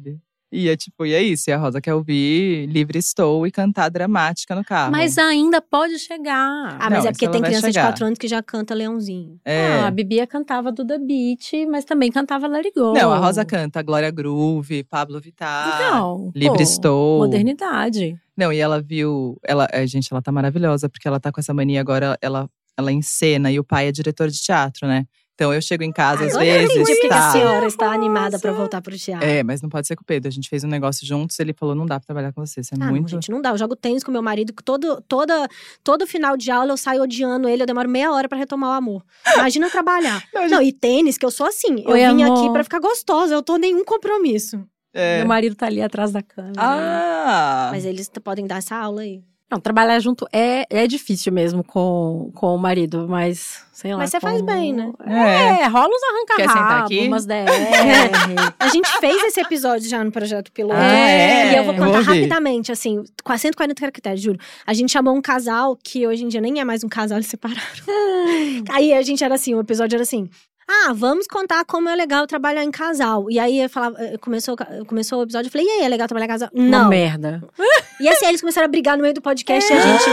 E é isso. E a Rosa quer ouvir Livre Estou e cantar dramática no carro. Mas ainda pode chegar. Ah, mas Não, é porque isso tem ela vai criança de chegar. 4 anos que já canta Leãozinho. A Bibia cantava Duda Beat, mas também cantava Let It Go. Não, a Rosa canta Glória Groove, Pablo Vittar, Então, Livre Estou. Modernidade. Não, e ela viu… Gente, ela tá maravilhosa, porque ela tá com essa mania agora, ela encena, e o pai é diretor de teatro, né? Então eu chego em casa às Agora eu vezes, entendi porque tá… a senhora está animada pra voltar pro teatro. Mas não pode ser com o Pedro. A gente fez um negócio juntos, ele falou, não dá pra trabalhar com você, você é Não, muito… gente, não dá. Eu jogo tênis com meu marido, que todo final de aula eu saio odiando ele, eu demoro meia hora pra retomar o amor. Imagina trabalhar. Não, e tênis, que eu sou assim. Eu Oi, vim amor. aqui pra ficar gostosa, eu tô nenhum compromisso. Meu marido tá ali atrás da câmera. Mas eles podem dar essa aula aí. Não, trabalhar junto é difícil mesmo com o marido, mas sei lá. Mas você faz bem, né? Rola uns Quer sentar arranca-rabo, aqui? umas DR. A gente fez esse episódio já no Projeto Piloto. É? E eu vou Eu vou contar ouvir. rapidamente, assim, com 140 caracteres, juro. A gente chamou um casal, que hoje em dia nem é mais um casal, eles separaram. Aí a gente era assim, o episódio era assim… vamos contar como é legal trabalhar em casal. E aí eu falava, começou o episódio, eu falei, e aí, é legal trabalhar em casal? Uma Não. merda. E assim, eles começaram a brigar no meio do podcast e a gente…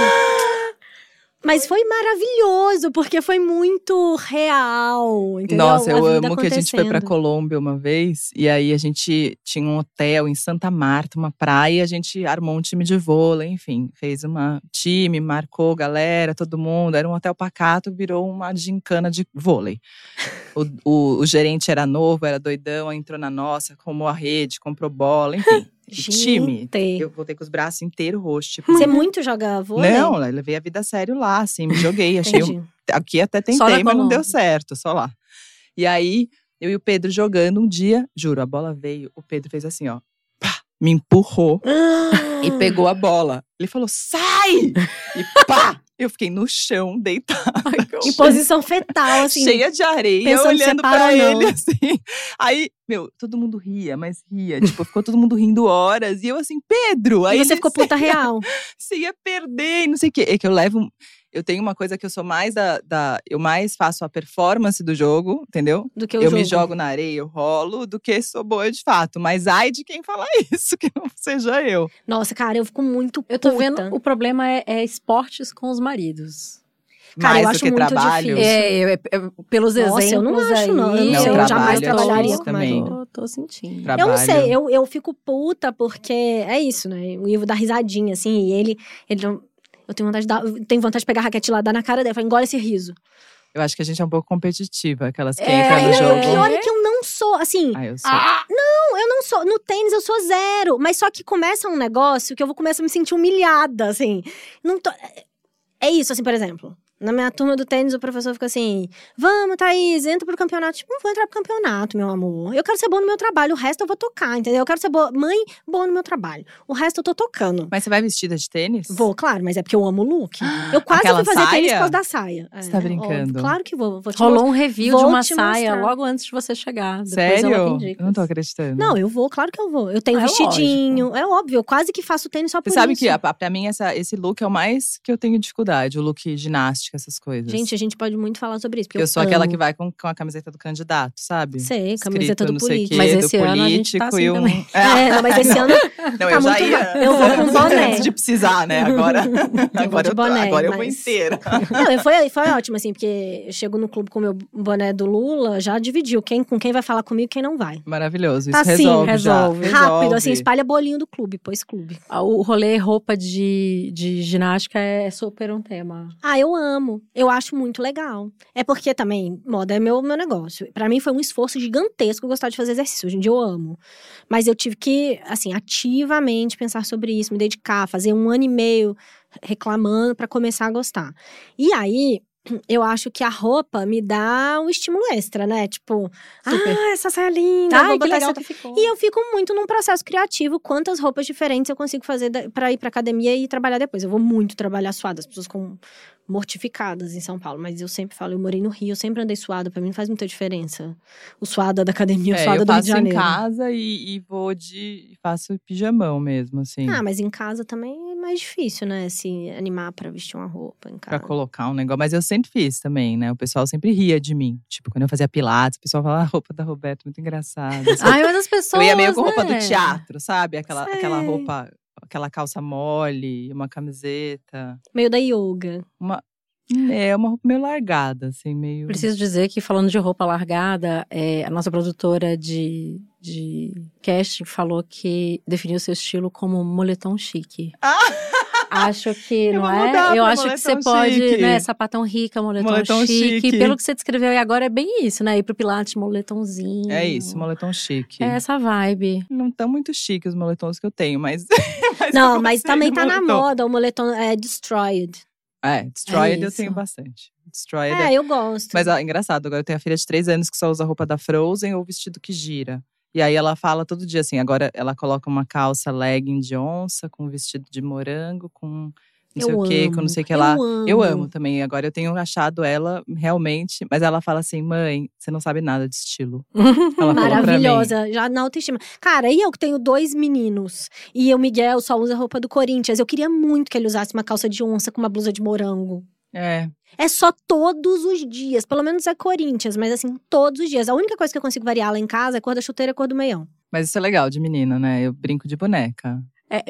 Mas foi maravilhoso, porque foi muito real, entendeu? Nossa, eu A vida amo que a gente foi pra acontecendo. Colômbia uma vez. E aí a gente tinha um hotel em Santa Marta, uma praia. A gente armou um time de vôlei, enfim. Fez time, marcou galera, todo mundo. Era um hotel pacato, virou uma gincana de vôlei. O gerente era novo, era doidão, entrou na nossa, arrumou a rede, comprou bola, enfim. O time, eu voltei com os braços inteiros roxos. Tipo, Você muito joga vôlei? Não, eu levei a vida a sério lá, assim, me joguei. Achei aqui até Só na tentei, mas não Colômbia. deu certo, só lá. E aí, eu e o Pedro jogando um dia, juro, a bola veio, o Pedro fez assim, ó, pá, me empurrou e pegou a bola. Ele falou, sai! E pá! Eu fiquei no chão, deitada. Em posição fetal, assim. Cheia de areia, pensando se olhando você para pra ou não. ele, assim. Aí, todo mundo ria, mas ria. Tipo, ficou todo mundo rindo horas. E eu assim, Pedro! Aí E você ele, ficou puta real. Você ia perder e não sei o quê. É que eu tenho uma coisa que eu sou mais eu mais faço a performance do jogo, entendeu? Do que o eu jogo. me jogo na areia, eu rolo, do que sou boa de fato. Mas ai de quem falar isso, que não seja eu. Nossa, cara, eu fico muito Eu tô puta. vendo, o problema é esportes com os maridos. Cara, Mais eu do acho que muito trabalho. difícil. pelos Nossa, exemplos eu não acho, não. aí, Eu trabalho jamais é trabalharia difícil com também. marido. Tô sentindo. Trabalho. Eu não sei, eu fico puta porque é isso, né? O Ivo dá risadinha, assim, e ele não… Eu tenho vontade de pegar a raquete lá, dar na cara dele, falar, engole esse riso. Eu acho que a gente é um pouco competitiva, aquelas que entram no Não, jogo. o pior é que eu não sou, assim… Eu sou. Eu não sou, no tênis eu sou zero, mas só que começa um negócio que eu vou começar a me sentir humilhada, assim. Não tô… É isso, assim, por exemplo… Na minha turma do tênis, o professor fica assim… Vamos, Thaís, entra pro campeonato. Tipo, não vou entrar pro campeonato, meu amor. Eu quero ser boa no meu trabalho, o resto eu vou tocar, entendeu? Eu quero ser boa no meu trabalho. O resto eu tô tocando. Mas você vai vestida de tênis? Vou, claro, mas é porque eu amo o look. Eu quase Aquela fui fazer tênis por saia? causa da saia. Você tá brincando? Óbvio, claro que vou. Vou te Rolou um review vou de uma te saia mostrar. logo antes de você chegar. Depois Sério? ela tem dicas. Eu não tô acreditando. Não, eu vou, claro que eu vou. Eu tenho É vestidinho, é óbvio. Eu quase que faço tênis só por Você sabe isso. que pra mim esse look é o mais que eu tenho dificuldade. O look ginástica, essas coisas. Gente, a gente pode muito falar sobre isso. Porque eu sou aquela amo. que vai com a camiseta do candidato, sabe? Sei, camiseta Escrito do não sei político. quê, Mas do esse ano a gente tá político assim e também. Não, mas esse ano Não, tá eu já muito ia. Eu vou com boné. Antes de precisar, né? Agora, de boné, agora eu vou mas- inteira. Não, foi ótimo, assim, porque eu chego no clube com o meu boné do Lula, já dividiu com quem vai falar comigo e quem não vai. Maravilhoso. Tá Isso assim, resolve. Rápido, assim, espalha bolinho do clube, pôs clube. O rolê roupa de ginástica é super um tema. Eu amo. Eu acho muito legal. É porque também, moda é meu negócio. Pra mim foi um esforço gigantesco gostar de fazer exercício. Hoje em dia eu amo. Mas eu tive que, assim, ativamente pensar sobre isso, me dedicar, fazer 1 ano e meio reclamando pra começar a gostar. E aí, eu acho que a roupa me dá um estímulo extra, né? Tipo, Super. essa saia linda, vou Ai, que botar legal essa… que ficou. E eu fico muito num processo criativo, quantas roupas diferentes eu consigo fazer pra ir pra academia e trabalhar depois. Eu vou muito trabalhar suada, as pessoas ficam mortificadas em São Paulo. Mas eu sempre falo, eu morei no Rio, eu sempre andei suada, pra mim não faz muita diferença. O suada da academia, o suada eu do Rio de faço em Janeiro. casa e faço pijamão mesmo, assim. Mas em casa também é mais difícil, né? Se animar pra vestir uma roupa em casa. Pra colocar um negócio. Mas sempre fiz também, né? O pessoal sempre ria de mim. Tipo, quando eu fazia pilates, o pessoal falava, a roupa da Roberta, muito engraçada. Assim. Ai, mas as pessoas, eu ia meio com roupa né? do teatro, sabe? Aquela roupa, aquela calça mole, uma camiseta. Meio da yoga. Uma roupa meio largada, assim, meio… Preciso dizer que, falando de roupa largada, a nossa produtora de casting falou que definiu seu estilo como moletom chique. Acho que, não é? Eu acho que você pode, né? Sapatão rica, moletom chique. Pelo que você descreveu aí agora, é bem isso, né? Ir pro Pilates, moletomzinho. É isso, moletom chique. É essa vibe. Não tão muito chique os moletons que eu tenho, mas… Não, mas também tá na moda. O moletom é Destroyed. Destroyed eu tenho bastante. Destroyed eu gosto. Mas engraçado, agora eu tenho a filha de 3 anos que só usa a roupa da Frozen ou vestido que gira. E aí ela fala todo dia assim, agora ela coloca uma calça legging de onça com vestido de morango, com não sei o quê, com não sei o que lá. Eu amo também. Agora eu tenho achado ela realmente, mas ela fala assim, mãe, você não sabe nada de estilo. Ela maravilhosa, já na autoestima. Cara, e eu que tenho 2 meninos, e o Miguel só usa roupa do Corinthians, eu queria muito que ele usasse uma calça de onça com uma blusa de morango. É só todos os dias, pelo menos é Corinthians, mas assim, todos os dias. A única coisa que eu consigo variar lá em casa é a cor da chuteira e a cor do meião. Mas isso é legal de menina, né? Eu brinco de boneca.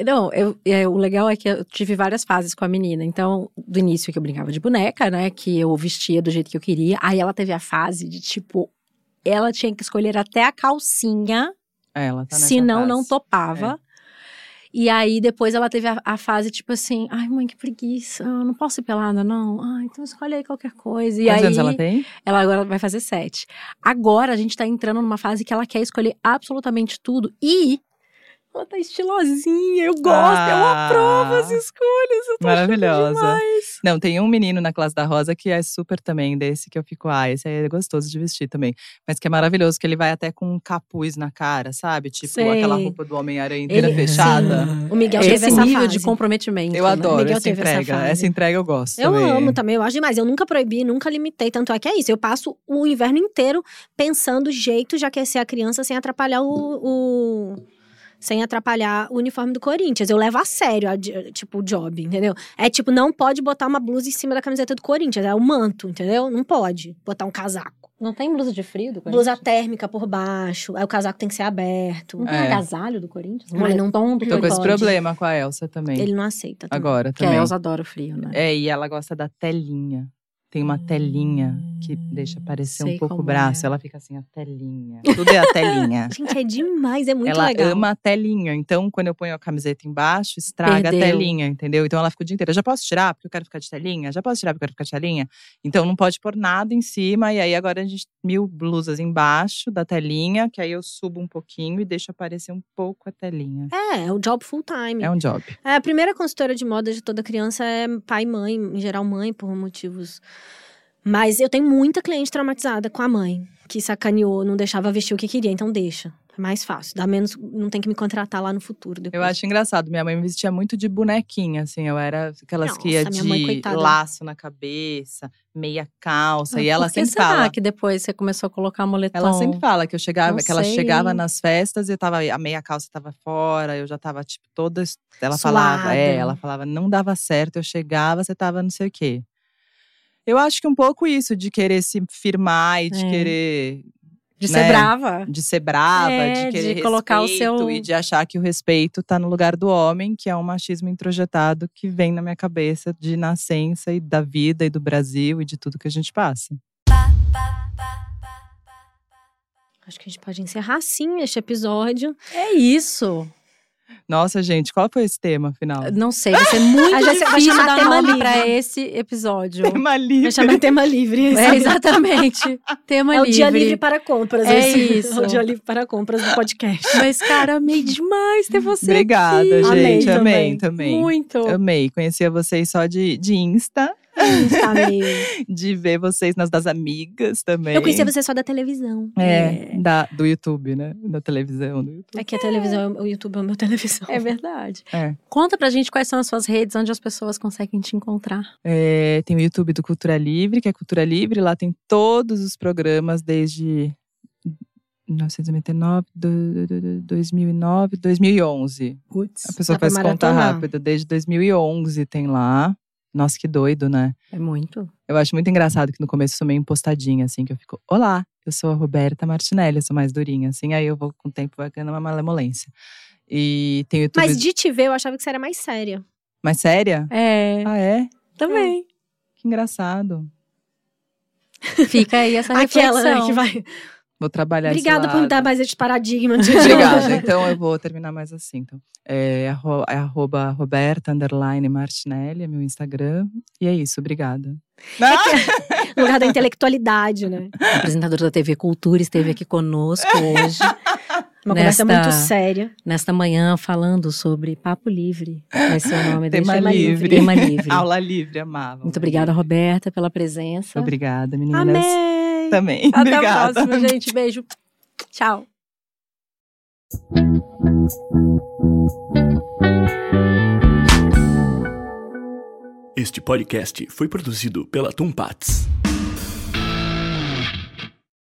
O legal é que eu tive várias fases com a menina. Então, do início que eu brincava de boneca, né? Que eu vestia do jeito que eu queria. Aí ela teve a fase de tipo, ela tinha que escolher até a calcinha. Ela tá nessa senão fase. Não topava. E aí, depois ela teve a fase, tipo assim… Ai, mãe, que preguiça. Não posso ir pelada, não. Então escolhe aí qualquer coisa. Quantos anos ela tem? Ela agora vai fazer 7. Agora, a gente tá entrando numa fase que ela quer escolher absolutamente tudo. E… ela tá estilosinha, eu gosto, eu aprovo as escolhas, eu tô maravilhosa. Demais. Não, tem um menino na classe da Rosa que é super também desse, que eu fico, esse aí é gostoso de vestir também. Mas que é maravilhoso, que ele vai até com um capuz na cara, sabe? Tipo, aquela roupa do Homem-Aranha inteira fechada. Sim. O Miguel teve esse essa nível fase de comprometimento. Eu adoro Miguel essa entrega. Essa entrega eu gosto eu também. amo também, eu acho demais. Eu nunca proibi, nunca limitei. Tanto é que é isso, eu passo o inverno inteiro pensando jeito de aquecer a criança sem atrapalhar sem atrapalhar o uniforme do Corinthians. Eu levo a sério, tipo, o job, entendeu? É tipo, não pode botar uma blusa em cima da camiseta do Corinthians. É o manto, entendeu? Não pode botar um casaco. Não tem blusa de frio do Corinthians? Blusa térmica por baixo. Aí o casaco tem que ser aberto. Não tem agasalho do Corinthians? Mas não tom do Tô com esse problema com a Elsa também. Ele não aceita também. Agora também. Porque a Elsa adora o frio, né? E ela gosta da telinha. Tem uma telinha que deixa aparecer um pouco o braço. Ela fica assim, a telinha. Tudo é a telinha. Gente, é demais, é muito legal. Ela ama a telinha. Então, quando eu ponho a camiseta embaixo, estraga a telinha, entendeu? Então, ela fica o dia inteiro. Já posso tirar porque eu quero ficar de telinha? Já posso tirar porque eu quero ficar de telinha? Então, não pode pôr nada em cima. E aí, agora a gente… 1000 blusas embaixo da telinha. Que aí eu subo um pouquinho e deixo aparecer um pouco a telinha. É um job full time. É um job. A primeira consultora de moda de toda criança é pai e mãe. Em geral, mãe, por motivos… Mas eu tenho muita cliente traumatizada com a mãe, que sacaneou, não deixava vestir o que queria, então deixa. É mais fácil, dá menos, não tem que me contratar lá no futuro. Depois. Eu acho engraçado, minha mãe me vestia muito de bonequinha, assim. Eu era aquelas que ia de mãe, laço na cabeça, meia calça. E ela sempre fala… Por que será que depois você começou a colocar moletom? Ela sempre fala que eu chegava, ela chegava nas festas e a meia calça tava fora. Eu já tava, tipo, toda… Ela falava, não dava certo. Eu chegava, você tava não sei o quê. Eu acho que um pouco isso, de querer se firmar e de querer… De ser brava. De ser brava, de querer de colocar respeito, o seu… e de achar que o respeito tá no lugar do homem, que é um machismo introjetado que vem na minha cabeça de nascença e da vida e do Brasil e de tudo que a gente passa. Acho que a gente pode encerrar assim este episódio. É isso! Nossa, gente, qual foi esse tema, afinal? Não sei, vai ser muito difícil dar tema nome livre pra esse episódio. Tema livre. Vai chamar tema livre. Exatamente. Tema livre. É o dia livre para compras. Isso. É o dia livre para compras do podcast. Mas, cara, amei demais ter você Obrigada, aqui. gente. Amei também. Muito. Amei. Conhecia vocês só de Insta. De ver vocês das amigas também. Eu conhecia você só da televisão. Do YouTube, né? Da televisão do YouTube. É que a televisão, o YouTube é o meu televisão. É verdade. Conta pra gente quais são as suas redes, onde as pessoas conseguem te encontrar. Tem o YouTube do Cultura Livre, que é Cultura Livre. Lá tem todos os programas desde 1999, 2009, 2011. Putz, a pessoa faz conta rápida. Desde 2011 tem lá. Nossa, que doido, né? É muito. Eu acho muito engraçado que no começo eu sou meio impostadinha, assim. Que eu fico, olá, eu sou a Roberta Martinelli, eu sou mais durinha, assim. Aí eu vou, com o tempo, vai ganhando uma malemolência. E tem o YouTube… Mas de te ver, eu achava que você era mais séria. Mais séria? É. Ah, é? Também. Que engraçado. Fica aí essa reflexão. Aquela, né, que vai… Vou trabalhar Obrigada esse por lado. dar mais esse paradigma. Obrigada. Então eu vou terminar mais assim. Então. É arroba Roberta_Martinelli, é meu Instagram. E é isso, obrigada. Lugar da intelectualidade, né? A apresentadora da TV Cultura esteve aqui conosco hoje. Uma conversa muito séria. Nesta manhã, falando sobre Papo Livre. Vai ser o nome dele. Tema livre. Tema livre. Aula livre, amava. Muito obrigada, Roberta, pela presença. Obrigada, meninas. Amém! Também. Até Obrigada. a próxima, gente. Beijo. Tchau. Este podcast foi produzido pela Tumpats.